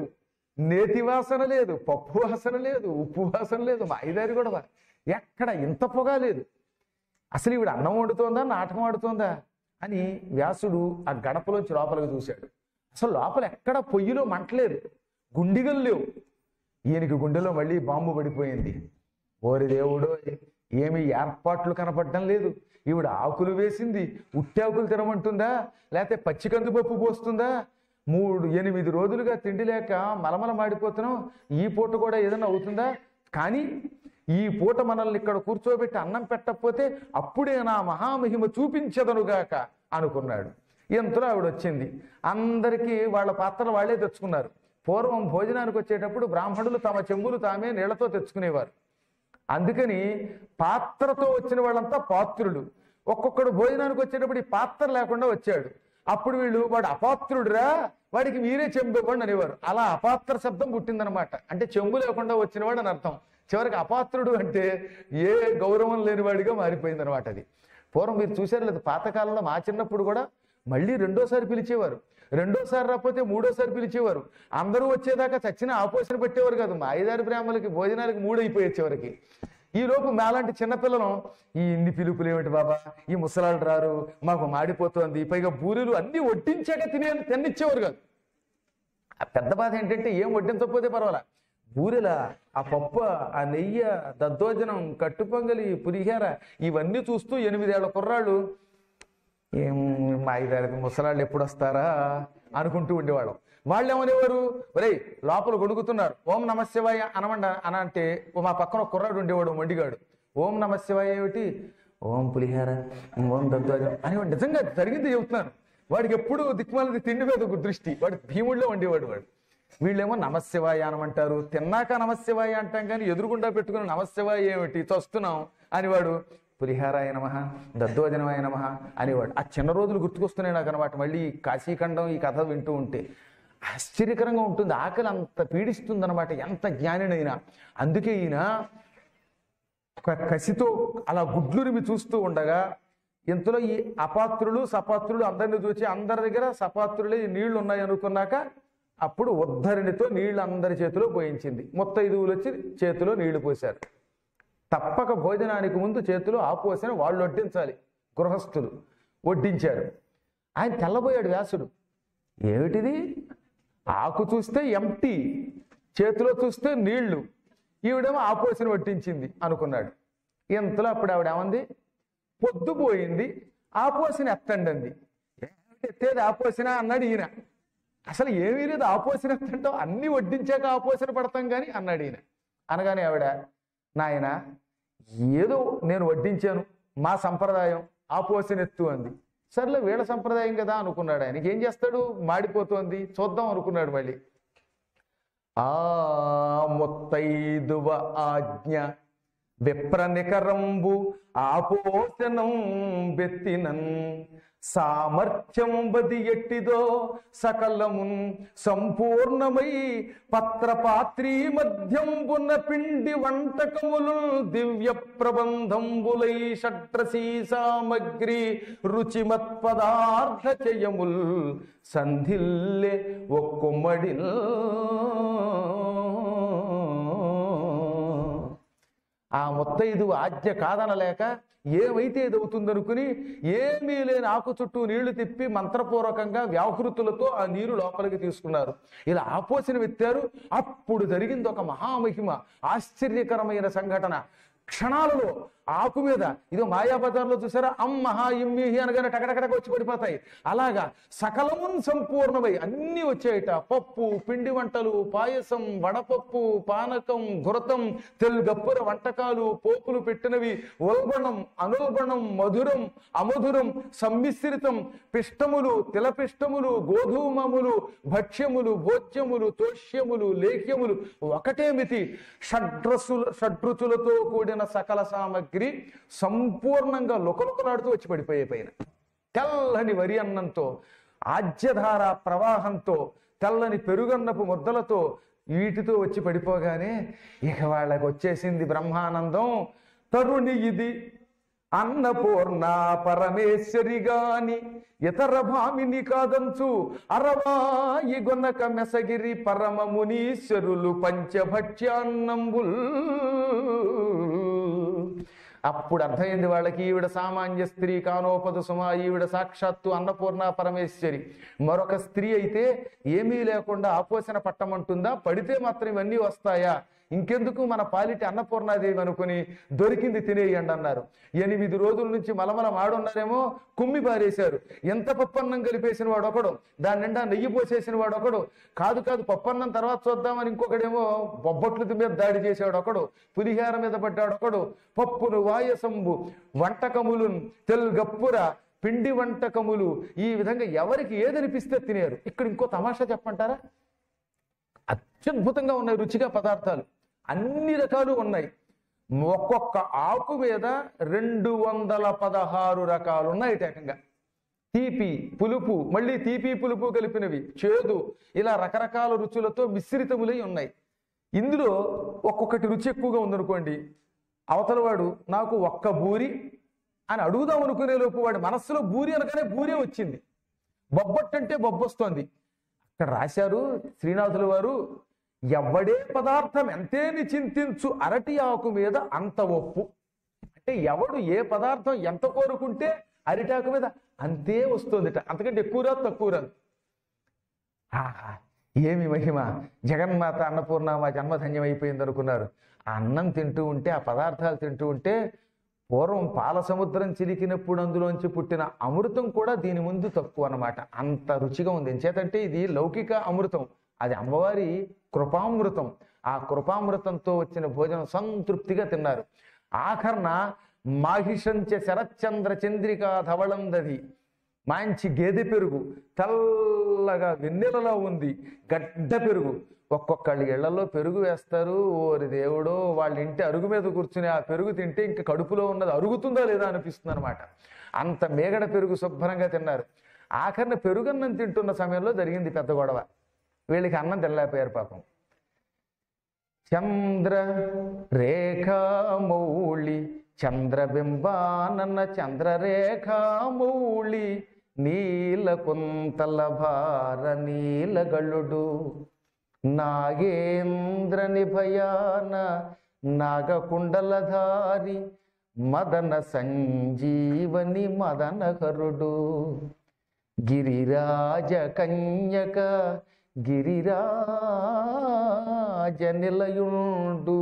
నేతి వాసన లేదు, పప్పు వాసన లేదు, ఉప్పు వాసన లేదు, మాయిదారి గొడవ, ఎక్కడ ఇంత పొగ లేదు. అసలు ఈవిడ అన్నం వండుతోందా నాటకం ఆడుతోందా అని వ్యాసుడు ఆ గడపలోంచి లోపలికి చూశాడు. అసలు లోపల ఎక్కడ పొయ్యిలో మంటలేదు, గుండిగలు లేవు. ఈయనకి గుండెలో మళ్ళీ బాంబు పడిపోయింది. ఓరి దేవుడు, ఏమి ఏర్పాట్లు కనపడడం లేదు. ఈవిడ ఆకులు వేసింది, ఉట్టాకులు తినమంటుందా, లేకపోతే పచ్చి కందిపప్పు పోస్తుందా? మూడు ఎనిమిది రోజులుగా తిండి లేక మలమల మాడిపోతున్నాం, ఈ పూట కూడా ఏదైనా అవుతుందా? కానీ ఈ పూట మనల్ని ఇక్కడ కూర్చోబెట్టి అన్నం పెట్టకపోతే అప్పుడే నా మహామహిమ చూపించదనుగాక అనుకున్నాడు. ఇంతలో ఆవిడ వచ్చింది. అందరికీ వాళ్ళ పాత్రలు వాళ్ళే తెచ్చుకున్నారు. పూర్వం భోజనానికి వచ్చేటప్పుడు బ్రాహ్మణులు తమ చెంబులు తామే నీళ్లతో తెచ్చుకునేవారు. అందుకని పాత్రతో వచ్చిన వాళ్ళంతా పాత్రులు. ఒక్కొక్కడు భోజనానికి వచ్చేటప్పుడు ఈ పాత్ర లేకుండా వచ్చాడు. అప్పుడు వీళ్ళు వాడు అపాత్రుడురా, వాడికి మీరే చెంబు ఇవ్వండి అనేవారు. అలా అపాత్ర శబ్దం పుట్టిందనమాట. అంటే చెంబు లేకుండా వచ్చినవాడు అని అర్థం. చివరికి అపాత్రుడు అంటే ఏ గౌరవం లేనివాడిగా మారిపోయింది అనమాట అది. పూర్వం మీరు చూసారు లేదు, పాతకాలంలో మా చిన్నప్పుడు కూడా మళ్ళీ రెండోసారి పిలిచేవారు. రెండోసారి రాకపోతే మూడోసారి పిలిచేవారు. అందరూ వచ్చేదాకా చచ్చిన ఆపోసన పెట్టేవారు కాదు. మా ఐదారు బ్రాహ్మణులకి భోజనాలకి మూడు అయిపోయే చివరికి. ఈ లోపు మాలాంటి చిన్నపిల్లలు ఈ ఇన్ని పిలుపులు ఏమిటి బాబా, ఈ ముసలాళ్ళు రారు, మాకు మాడిపోతుంది, పైగా బూరెలు అన్ని వడ్డించాక తినే తిన్నిచ్చేవారు కాదు. ఆ పెద్ద బాధ ఏంటంటే ఏం వడ్డించకపోతే పర్వాలా, బూరెల, ఆ పప్పు, ఆ నెయ్యి, దద్దోజనం, కట్టుపొంగలి, పులిహేర ఇవన్నీ చూస్తూ ఎనిమిదేళ్ల కుర్రాళ్ళు ఏం మా ఐదారు ముసలాళ్ళు ఎప్పుడు వస్తారా అనుకుంటూ ఉండేవాళ్ళం. వాళ్ళు ఏమనేవారు, ఒరేయ్ లోపల గొడుగుతున్నారు, ఓం నమశివాయ అనమండ అని అంటే మా పక్కన ఒక కుర్రాడు ఉండేవాడు మొండిగాడు. ఓం నమశివాయ ఏమిటి, ఓం పులిహేర, ఓం దద్దోజనం అనేవాడు. నిజంగా జరిగింది చెబుతున్నాను. వాడికి ఎప్పుడు దిక్కుమాలది తిండి మీద ఒక దృష్టి, వాడు భీముడిలో ఉండేవాడు వాడు. వీళ్ళేమో నమశివాయ అనమంటారు, తిన్నాక నమశివాయ అంటాం కానీ ఎదురుగుండా పెట్టుకుని నమశివాయ ఏమిటి చస్తున్నాం అని వాడు పులిహారాయ నమః, దద్దోజనమాయ నమః అనేవాడు. ఆ చిన్న రోజులు గుర్తుకొస్తున్నాయి నాకు అనమాట. మళ్ళీ కాశీఖండం ఈ కథ వింటూ ఉంటే ఆశ్చర్యకరంగా ఉంటుంది. ఆకలి అంత పీడిస్తుంది అనమాట, ఎంత జ్ఞానినైనా. అందుకే ఈయన ఒక కసితో అలా గుడ్లురిమి చూస్తూ ఉండగా ఇంతలో ఈ అపాత్రులు సపాత్రులు అందరిని చూసి అందరి దగ్గర సపాత్రులే నీళ్లు ఉన్నాయి అనుకున్నాక అప్పుడు ఉద్ధరిణితో నీళ్లు అందరి చేతిలో పోయించింది. ముత్తైదువులు వచ్చి చేతిలో నీళ్లు పోశారు. తప్పక భోజనానికి ముందు చేతిలో ఆపోసిన వాళ్ళు వడ్డించాలి. గృహస్థులు వడ్డించారు. ఆయన తెల్లబోయాడు వ్యాసుడు. ఏమిటిది, ఆకు చూస్తే ఎంటీ, చేతిలో చూస్తే నీళ్లు, ఈవిడేమో ఆపోసిన వడ్డించింది అనుకున్నాడు. ఇంతలో అప్పుడు ఆవిడ ఏమంది, పొద్దుపోయింది, ఆపోసిన ఎత్తండి అంది. ఎత్తేది ఆపోసిన అన్నాడు ఈయన. అసలు ఏమీ లేదు, ఆపోసిన ఎత్తంటావు, అన్ని వడ్డించాక ఆపోసిన పడతాం కానీ అన్నాడు ఈయన. అనగానే ఆవిడ, నాయన ఏదో నేను వడ్డించాను, మా సంప్రదాయం ఆపోసిన ఎత్తు అంది. సర్లే వీళ్ళ సంప్రదాయం కదా అనుకున్నాడు. ఆయనకి ఏం చేస్తాడు, మాడిపోతోంది చూద్దాం అనుకున్నాడు. మళ్ళీ ఆ ముత్తైదువ ఆజ్ఞ విప్రనికరంబు ఆపోషణం బెత్తినన్ సామర్థ్యం బది ఎట్టిదో సకలమున్ సంపూర్ణమై పత్రపాత్రీ మధ్యంబున పిండి వంటకములు దివ్య ప్రబంధంబులై షట్రసీ సామగ్రి రుచిమత్ పదార్థ చయముల్ సంధిల్లే ఒక్కుమ్మడిల్. ఆ ముత్తైదు ఆజ్ఞ కాదనలేక ఏమైతే ఏదవుతుందనుకుని ఏమీ లేని ఆకు చుట్టూ నీళ్లు తిప్పి మంత్రపూర్వకంగా వ్యాహృతులతో ఆ నీరు లోపలికి తీసుకున్నారు. ఇలా ఆపోసిన వెత్తారు. అప్పుడు జరిగింది ఒక మహామహిమ, ఆశ్చర్యకరమైన సంఘటన. క్షణాలలో ఆకు మీద, ఇదో మాయాబజార్లో చూసారా, అమ్మహా ఇమ్మిహి అనగానే టకటకటక వచ్చి పడిపోతాయి. అలాగా సకలమున్ సంపూర్ణమై అన్నీ వచ్చాయట. పప్పు, పిండి వంటలు, పాయసం, వడపప్పు, పానకం, ఘృతం, తెల్గప్పుర వంటకాలు, పోపులు పెట్టినవి, ఉల్బణం, అనుల్బణం, మధురం, అమధురం, సమ్మిశ్రితం, పిష్టములు, తిలపిష్టములు, గోధూమములు, భక్ష్యములు, భోజ్యములు, తోష్యములు, లేఖ్యములు, ఒకటేమిటి షడ్రసుల షడ్రుచులతో కూడిన సకల సామగ్రి సంపూర్ణంగా లుకలుకలాడుతూ వచ్చి పడిపోయే పైన. తెల్లని వరి అన్నంతో, ఆజ్యధార ప్రవాహంతో, తెల్లని పెరుగన్నపు ముద్దలతో, వీటితో వచ్చి పడిపోగానే ఇక వాళ్ళకి వచ్చేసింది బ్రహ్మానందం. తరుణి ఇది అన్నపూర్ణ పరమేశ్వరి గాని ఇతర భామిని కాదంచు అరవాయి గొనక మెసగిరి పరమ మునీశ్వరులు పంచభక్ష్యాన్నంబుల్. అప్పుడు అర్థమైంది వాళ్ళకి, ఈవిడ సామాన్య స్త్రీ కానోపదు సుమా, ఈవిడ సాక్షాత్తు అన్నపూర్ణ పరమేశ్వరి. మరొక స్త్రీ అయితే ఏమీ లేకుండా ఆపోసన పట్టమంటుందా, పడితే మాత్రం ఇవన్నీ వస్తాయా, ఇంకెందుకు మన పాలిటి అన్నపూర్ణాదేవి అనుకుని దొరికింది తినేయండి అన్నారు. ఎనిమిది రోజుల నుంచి మలమల మాడున్నారేమో కుమ్మి పారేశారు. ఎంత పప్పన్నం కలిపేసిన వాడు ఒకడు, దాని నిండా నెయ్యి పోసేసిన వాడు ఒకడు, కాదు కాదు పప్పన్నం తర్వాత చూద్దామని ఇంకొకడేమో బొబ్బట్ల మీద దాడి చేసేవాడు ఒకడు, పులిహార మీద పడ్డాడు ఒకడు, పప్పును వాయసంబు వంటకములు తెల్గప్పుర పిండి వంటకములు, ఈ విధంగా ఎవరికి ఏదనిపిస్తే తినేరు. ఇక్కడ ఇంకో తమాషా చెప్పంటారా, అత్యద్భుతంగా ఉన్నాయి రుచిగా పదార్థాలు, అన్ని రకాలు ఉన్నాయి. ఒక్కొక్క ఆకు మీద రెండు వందల పదహారు రకాలు ఉన్నాయి ఏకంగా. తీపి పులుపు, మళ్ళీ తీపి పులుపు కలిపినవి, చేదు, ఇలా రకరకాల రుచులతో మిశ్రితములై ఉన్నాయి. ఇందులో ఒక్కొక్కటి రుచి ఎక్కువగా ఉందనుకోండి, అవతలవాడు నాకు ఒక్క బూరి అని అడుగుదాం అనుకునే లోపు వాడి మనస్సులో బూరి అనగానే బూరే వచ్చింది, బొబ్బట్టంటే బొబ్బొస్తోంది. ఇక్కడ రాశారు శ్రీనాథుల వారు, ఎవడే పదార్థం ఎంతేని చింతించు అరటి ఆకు మీద అంత ఒప్పు. అంటే ఎవడు ఏ పదార్థం ఎంత కోరుకుంటే అరిటాకు మీద అంతే వస్తుందిట, అంతకంటే ఎక్కువ రాదు తక్కువ రాదు. ఆహా ఏమి మహిమ, జగన్మాత అన్నపూర్ణ మా జన్మధన్యం అయిపోయింది అనుకున్నారు. ఆ అన్నం తింటూ ఉంటే, ఆ పదార్థాలు తింటూ ఉంటే, పూర్వం పాల సముద్రం చిలికినప్పుడు అందులోంచి పుట్టిన అమృతం కూడా దీని ముందు తక్కువ అన్నమాట, అంత రుచిగా ఉంది. ఎంచేతంటే ఇది లౌకిక అమృతం, అది అమ్మవారి కృపామృతం. ఆ కృపామృతంతో వచ్చిన భోజనం సంతృప్తిగా తిన్నారు. ఆఖరణ మాహిషంచ శరచంద్ర చంద్రిక ధవళందది, మంచి గేదె పెరుగు, తెల్లగా వెన్నెలలో ఉంది, గడ్డ పెరుగు. ఒక్కొక్కళ్ళ ఇళ్లలో పెరుగు వేస్తారు, ఓరి దేవుడో వాళ్ళ ఇంటి అరుగు మీద కూర్చుని ఆ పెరుగు తింటే ఇంక కడుపులో ఉన్నది అరుగుతుందా లేదా అనిపిస్తుంది అనమాట. అంత మేగడ పెరుగు శుభ్రంగా తిన్నారు. ఆఖరిన పెరుగన్నం తింటున్న సమయంలో జరిగింది పెద్ద గొడవ. వీళ్ళకి అన్నం తెల్లాపోయారు పాపం. చంద్ర రేఖామౌళి చంద్రబింబానన్న చంద్రరేఖామౌళి నీల కుంతల భార నీలగళుడు నాగేంద్ర నిభయాన నాగకుండలధారి మదన సంజీవని మదనకరుడు గిరిరాజ కన్యక గిరిరాజ నిలయుండు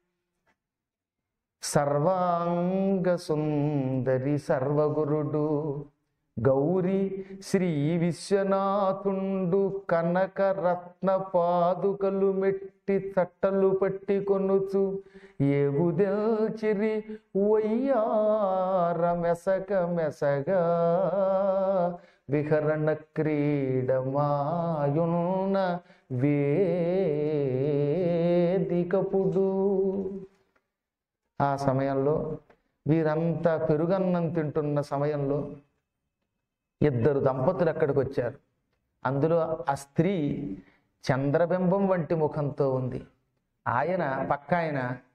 సర్వాంగ సుందరి సర్వగురుడు గౌరీ శ్రీ విశ్వనాథుండు కనక రత్న పాదుకలు మెట్టి తట్టలు పట్టి కొనుచు ఏగుదెల్చిరి వయ్యార మెసక మెసగా విహరణ క్రీడమాయున్న వేదికపుడు. ఆ సమయంలో వీరంతా పెరుగన్నం తింటున్న సమయంలో ఇద్దరు దంపతులు అక్కడికి వచ్చారు. అందులో ఆ స్త్రీ చంద్రబింబం వంటి ముఖంతో ఉంది. ఆయన పక్క ఆయన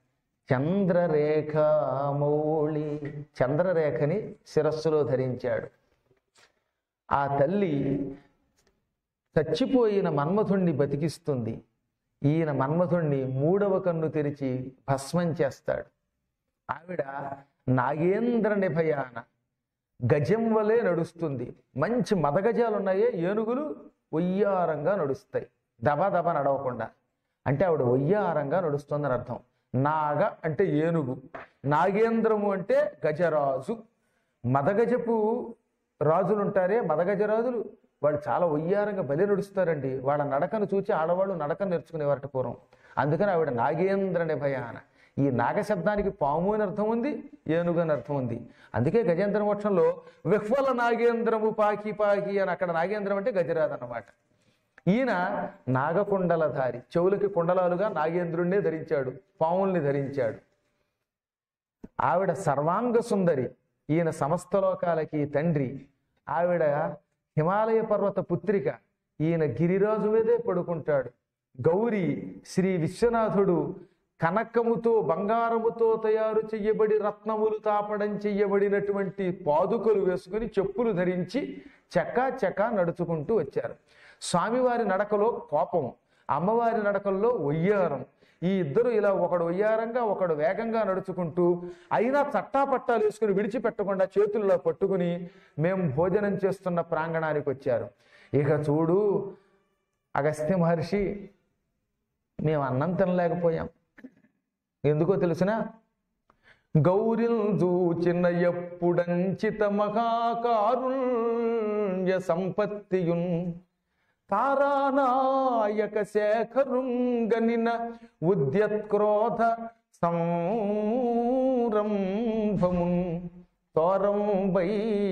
చంద్రరేఖామౌళి, చంద్రరేఖని శిరస్సులో ధరించాడు. ఆ తల్లి చచ్చిపోయిన మన్మథుణ్ణి బతికిస్తుంది. ఈయన మన్మథుణ్ణి మూడవ కన్ను తెరిచి భస్మం చేస్తాడు. ఆవిడ నాగేంద్ర నిభయాన గజం వలె నడుస్తుంది. మంచి మదగజాలు ఉన్నాయే ఏనుగులు, ఒయ్యారంగా నడుస్తాయి, దబా దబా నడవకుండా. అంటే ఆవిడ ఒయ్యారంగా నడుస్తుందని అర్థం. నాగ అంటే ఏనుగు, నాగేంద్రము అంటే గజరాజు. మదగజపు రాజులు ఉంటారే, మదగజరాజులు, వాళ్ళు చాలా ఒయ్యారంగా బలి నడుస్తారండి. వాళ్ళ నడకను చూచి ఆడవాళ్ళు నడకను నేర్చుకునేవారట పూర్వం. అందుకని ఆవిడ నాగేంద్ర నిభయాన. ఈ నాగశబ్దానికి పాము అని అర్థం ఉంది, ఏనుగు అని అర్థం ఉంది. అందుకే గజేంద్ర మోక్షంలో విహ్వల నాగేంద్రము పాకి పాకి అని, అక్కడ నాగేంద్రం అంటే గజరాజు అన్నమాట. ఈయన నాగకుండలధారి, చెవులకి కుండలాలుగా నాగేంద్రుణ్ణి ధరించాడు, పావుల్ని ధరించాడు. ఆవిడ సర్వాంగ సుందరి, ఈయన సమస్త లోకాలకి తండ్రి. ఆవిడ హిమాలయ పర్వత పుత్రిక, ఈయన గిరిరాజు మీదే పడుకుంటాడు. గౌరీ శ్రీ విశ్వనాథుడు కనకముతో బంగారముతో తయారు చెయ్యబడి రత్నములు తాపడం చెయ్యబడినటువంటి పాదుకలు వేసుకుని చెప్పులు ధరించి చకా చకా నడుచుకుంటూ వచ్చారు. స్వామివారి నడకలో కోపం, అమ్మవారి నడకల్లో ఒయ్యారం. ఈ ఇద్దరు ఇలా ఒకడు ఒయ్యారంగా ఒకడు వేగంగా నడుచుకుంటూ అయినా చట్టాపట్టాలు వేసుకుని విడిచిపెట్టకుండా చేతుల్లో పట్టుకుని మేము భోజనం చేస్తున్న ప్రాంగణానికి వచ్చారు. ఇక చూడు అగస్త్య మహర్షి, మేము అన్నం తినలేకపోయాం. ఎందుకో తెలుసునా? గౌరిల్ దూచిన ఎప్పుడంచిత మహాకారుణ్య సంపత్తియున్ తారానాయక శేఖరుంగనిన ఉద్యత్క్రోధ సంరంభమున్ తోరంబై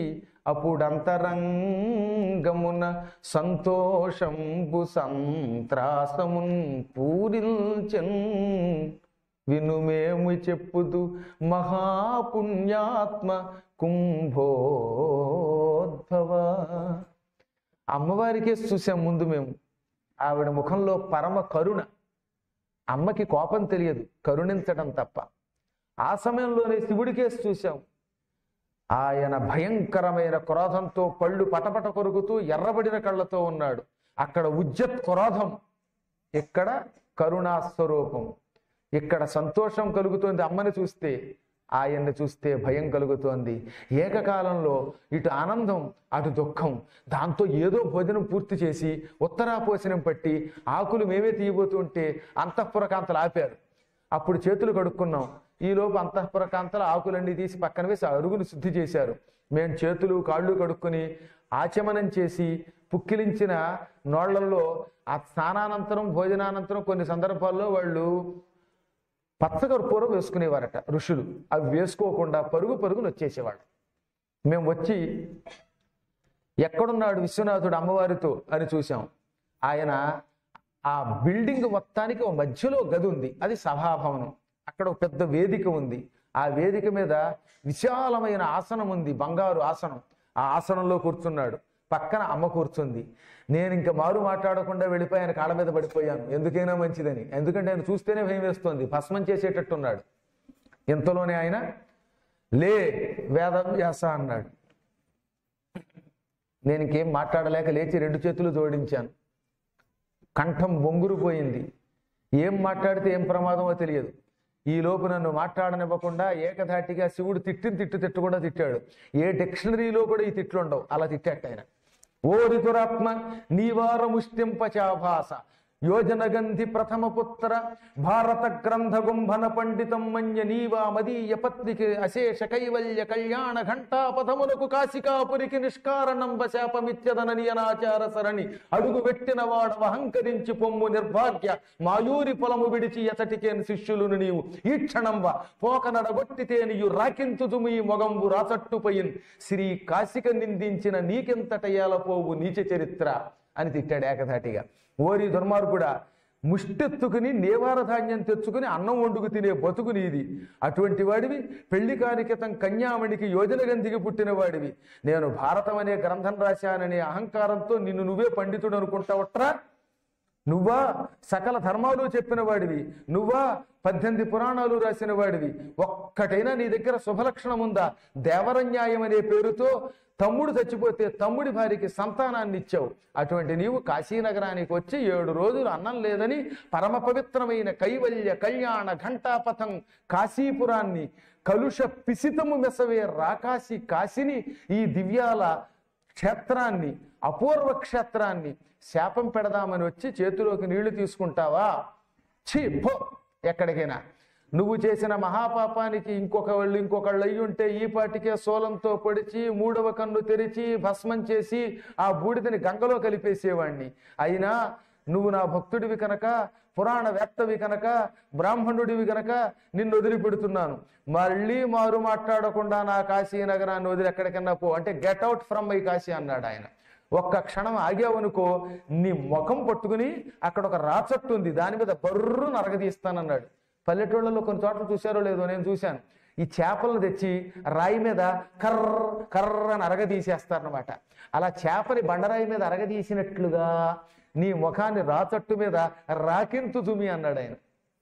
అప్పుడంతరంగమున సంతోషంబు సంత్రాసమున్ పూరిల్చెన్ వినుమేము చెప్పుదు మహాపుణ్యాత్మ కుంభోద్భవ. అమ్మవారికే చూసాం ముందు మేము. ఆవిడ ముఖంలో పరమ కరుణ. అమ్మకి కోపం తెలియదు, కరుణించడం తప్ప. ఆ సమయంలోనే శివుడికే చూశాం. ఆయన భయంకరమైన క్రోధంతో పళ్ళు పటపట కొరుకుతూ ఎర్రబడిన కళ్ళతో ఉన్నాడు. అక్కడ ఉజ్జత్ క్రోధం, ఇక్కడ కరుణాస్వరూపం. ఇక్కడ సంతోషం కలుగుతోంది అమ్మని చూస్తే, ఆయన్ని చూస్తే భయం కలుగుతోంది. ఏకకాలంలో ఇటు ఆనందం అటు దుఃఖం. దాంతో ఏదో భోజనం పూర్తి చేసి ఉత్తరాపోసనం పట్టి ఆకులు మేమే తీయబోతుంటే అంతఃపుర కాంతలు ఆపారు. అప్పుడు చేతులు కడుక్కున్నాం. ఈలోపు అంతఃపుర కాంతలు ఆకులన్నీ తీసి పక్కన వేసి అరుగును శుద్ధి చేశారు. మేము చేతులు కాళ్ళు కడుక్కుని ఆచమనం చేసి పుక్కిలించిన నోళ్లలో ఆ స్నానానంతరం భోజనానంతరం కొన్ని సందర్భాల్లో వాళ్ళు పచ్చకర్పూరం వేసుకునేవారట ఋషులు. అవి వేసుకోకుండా పరుగు పరుగులు వచ్చేసేవాడు. మేము వచ్చి ఎక్కడున్నాడు విశ్వనాథుడు అమ్మవారితో అని చూసాం. ఆయన ఆ బిల్డింగ్ మొత్తానికి ఒక మధ్యలో గది ఉంది, అది సభాభవనం. అక్కడ ఒక పెద్ద వేదిక ఉంది. ఆ వేదిక మీద విశాలమైన ఆసనం ఉంది, బంగారు ఆసనం. ఆ ఆసనంలో కూర్చున్నాడు. పక్కన అమ్మ కూర్చుంది. నేను ఇంకా మారు మాట్లాడకుండా వెళ్ళిపోయి ఆయన కాళ్ళ మీద పడిపోయాను, ఎందుకైనా మంచిదని. ఎందుకంటే ఆయన చూస్తేనే భయం వేస్తోంది, భస్మం చేసేటట్టున్నాడు. ఇంతలోనే ఆయన లే వేదవ్యాస అన్నాడు. నేను ఇంకేం మాట్లాడలేక లేచి రెండు చేతులు జోడించాను. కంఠం బొంగురు పోయింది. ఏం మాట్లాడితే ఏం ప్రమాదమో తెలియదు. ఈ లోపు నన్ను మాట్లాడనివ్వకుండా ఏకధాటిగా శివుడు తిట్టిన తిట్టు తిట్టు కూడా తిట్టాడు. ఏ డిక్షనరీలో కూడా ఈ తిట్లు ఉండవు, అలా తిట్టాట ఆయన. ఓ రితురాత్మ నీవారముష్టింపచాభాస యోజన గంధి ప్రథమ పుత్ర భారత గ్రంథ గుంభన పండితం మన్య నీవా మదీయ పత్నికి అశేష కైవల్య కళ్యాణ ఘంటాపథమునకు కాశికాపురికి నిష్కారణంబ శాపమిత్యదననియనాచార సరణి అడుగు పెట్టిన వాడవ అహంకరించి పొమ్ము నిర్భాగ్య మాయూరి పొలము విడిచి ఎతటికేని శిష్యులను నీవు ఈ క్షణంబ పోకనడగొట్టితే నీయు రాకింతుతుము ఈ మొగంబు రాసట్టుపయిన్ శ్రీ కాశిక నిందించిన నీకెంతట ఏలపోవు నీచ చరిత్ర అని తిట్టాడు ఏకధాటిగా. ఓరి దుర్మార్గుడా, ముష్టెత్తుకుని నేవార ధాన్యం తెచ్చుకుని అన్నం వండుకు తినే బతుకు నీది. అటువంటి వాడివి పెళ్లి కాని క్రితం కన్యామణికి యోజన గంధికి పుట్టిన వాడివి. నేను భారతం అనే గ్రంథం రాశాననే అహంకారంతో నిన్ను నువ్వే పండితుడు అనుకుంటావట్రా? నువ్వా సకల ధర్మాలు చెప్పిన వాడివి? నువ్వా పద్దెనిమిది పురాణాలు రాసిన వాడివి? ఒక్కటైనా నీ దగ్గర శుభలక్షణం ఉందా? దేవరన్యాయం అనే పేరుతో తమ్ముడు చచ్చిపోతే తమ్ముడి భార్యకి సంతానాన్ని ఇచ్చావు. అటువంటి నీవు కాశీనగరానికి వచ్చి ఏడు రోజులు అన్నం లేదని పరమ పవిత్రమైన కైవల్య కళ్యాణ ఘంటాపథం కాశీపురాన్ని కలుష పిసితము మెసవే రాకాశి కాశిని ఈ దివ్యాల క్షేత్రాన్ని అపూర్వ క్షేత్రాన్ని శాపం పెడదామని వచ్చి చేతిలోకి నీళ్లు తీసుకుంటావా? ఛీ పో ఎక్కడికైనా. నువ్వు చేసిన మహాపాపానికి ఇంకొక వాళ్ళు ఇంకొకళ్ళు అయ్యి ఉంటే ఈ పాటికే సోలంతో పొడిచి మూడవ కన్ను తెరిచి భస్మం చేసి ఆ బూడిదని గంగలో కలిపేసేవాణ్ణి. అయినా నువ్వు నా భక్తుడివి కనుక, పురాణ వేత్తవి కనుక, బ్రాహ్మణుడివి కనుక నిన్ను వదిలిపెడుతున్నాను. మళ్ళీ మారు మాట్లాడకుండా నా కాశీ నగరాన్ని వదిలి ఎక్కడికన్నా పో అంటే get out from my Kashi అన్నాడు ఆయన. ఒక్క క్షణం ఆగావనుకో నీ ముఖం పట్టుకుని అక్కడ ఒక రాచట్టు ఉంది, దాని మీద బర్రు నరగదీస్తానన్నాడు. పల్లెటూళ్ళలో కొన్ని చోట్ల చూశారో లేదో, నేను చూశాను. ఈ చేపలను తెచ్చి రాయి మీద కర్ర కర్ర అని అరగదీసేస్తారనమాట. అలా చేపని బండరాయి మీద అరగదీసినట్లుగా నీ ముఖాన్ని రాచట్టు మీద రాకింతు తుమి అన్నాడు ఆయన.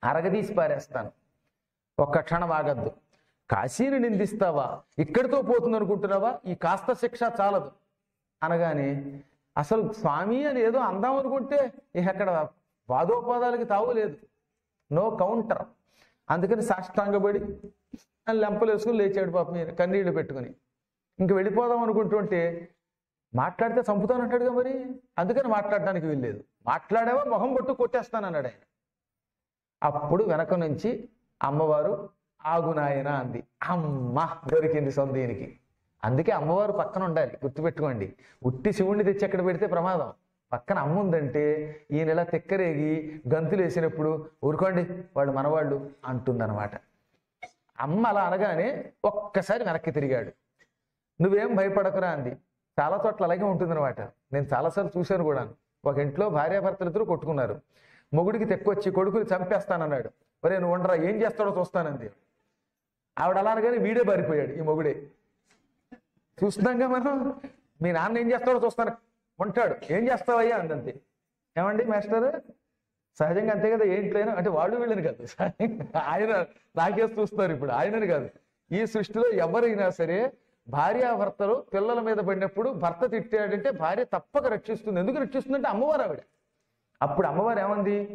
అరగదీసి పారేస్తాను. ఒక్క క్షణం ఆగద్దు. కాశీని నిందిస్తావా, ఇక్కడితో పోతుంది అనుకుంటున్నావా, ఈ కాస్త శిక్ష చాలదు అనగానే అసలు స్వామి అని ఏదో అందాం అనుకుంటే ఇక అక్కడ వాదోపాదాలకి తావు లేదు, నో కౌంటర్. అందుకని సాష్టాంగపడి అని లెంపలు వేసుకుని లేచాడు పాపం ఈయన కన్నీళ్లు పెట్టుకుని. ఇంక వెళ్ళిపోదాం అనుకుంటుంటే మాట్లాడితే చంపుతానంటాడుగా మరి, అందుకని మాట్లాడడానికి వీల్లేదు. మాట్లాడావా మొహం కొట్టు కొట్టేస్తానన్నాడు ఆయన. అప్పుడు వెనక నుంచి అమ్మవారు ఆగునాయన అంది. అమ్మ దొరికింది సొందీనికి. అందుకే అమ్మవారు పక్కన ఉండాలి, గుర్తుపెట్టుకోండి. ఉట్టి శివుణ్ణి తెచ్చి ఎక్కడ పెడితే ప్రమాదం. పక్కన అమ్మ ఉందంటే ఈయన ఇలా తెక్కరేగి గంతులు వేసినప్పుడు ఊరుకోండి వాళ్ళు మనవాళ్ళు అంటుందన్నమాట. అమ్మ అలా అనగానే ఒక్కసారి వెనక్కి తిరిగాడు. నువ్వేం భయపడకురా అంది. చాలా చోట్ల అలాగే ఉంటుందన్నమాట. నేను చాలాసార్లు చూశాను కూడా. ఒక ఇంట్లో భార్యాభర్తలిద్దరూ కొట్టుకున్నారు. మొగుడికి తెక్కొచ్చి కొడుకుని చంపేస్తానన్నాడు. ఒరే నువ్వు ఉండరా, ఏం చేస్తాడో చూస్తానంది. ఆవిడ అలా అనగానే వీడే పారిపోయాడు, ఈ మొగుడే. చూస్తున్నాంగా మనం, మీ నాన్న ఏం చేస్తాడో చూస్తాను ఉంటాడు, ఏం చేస్తావయ్యా అందంతే. ఏమండి మాస్టర్, సహజంగా అంతే కదా, ఏంట్లైనా అంటే వాళ్ళు వీళ్ళని కాదు, ఆయన నాకేసి చూస్తారు ఇప్పుడు, ఆయనని కాదు. ఈ సృష్టిలో ఎవరైనా సరే భార్యాభర్తలు పిల్లల మీద పడినప్పుడు భర్త తిట్టాడంటే భార్య తప్పక రక్షిస్తుంది. ఎందుకు రక్షిస్తుందంటే అమ్మవారు ఆవిడ. అప్పుడు అమ్మవారు ఏమంది,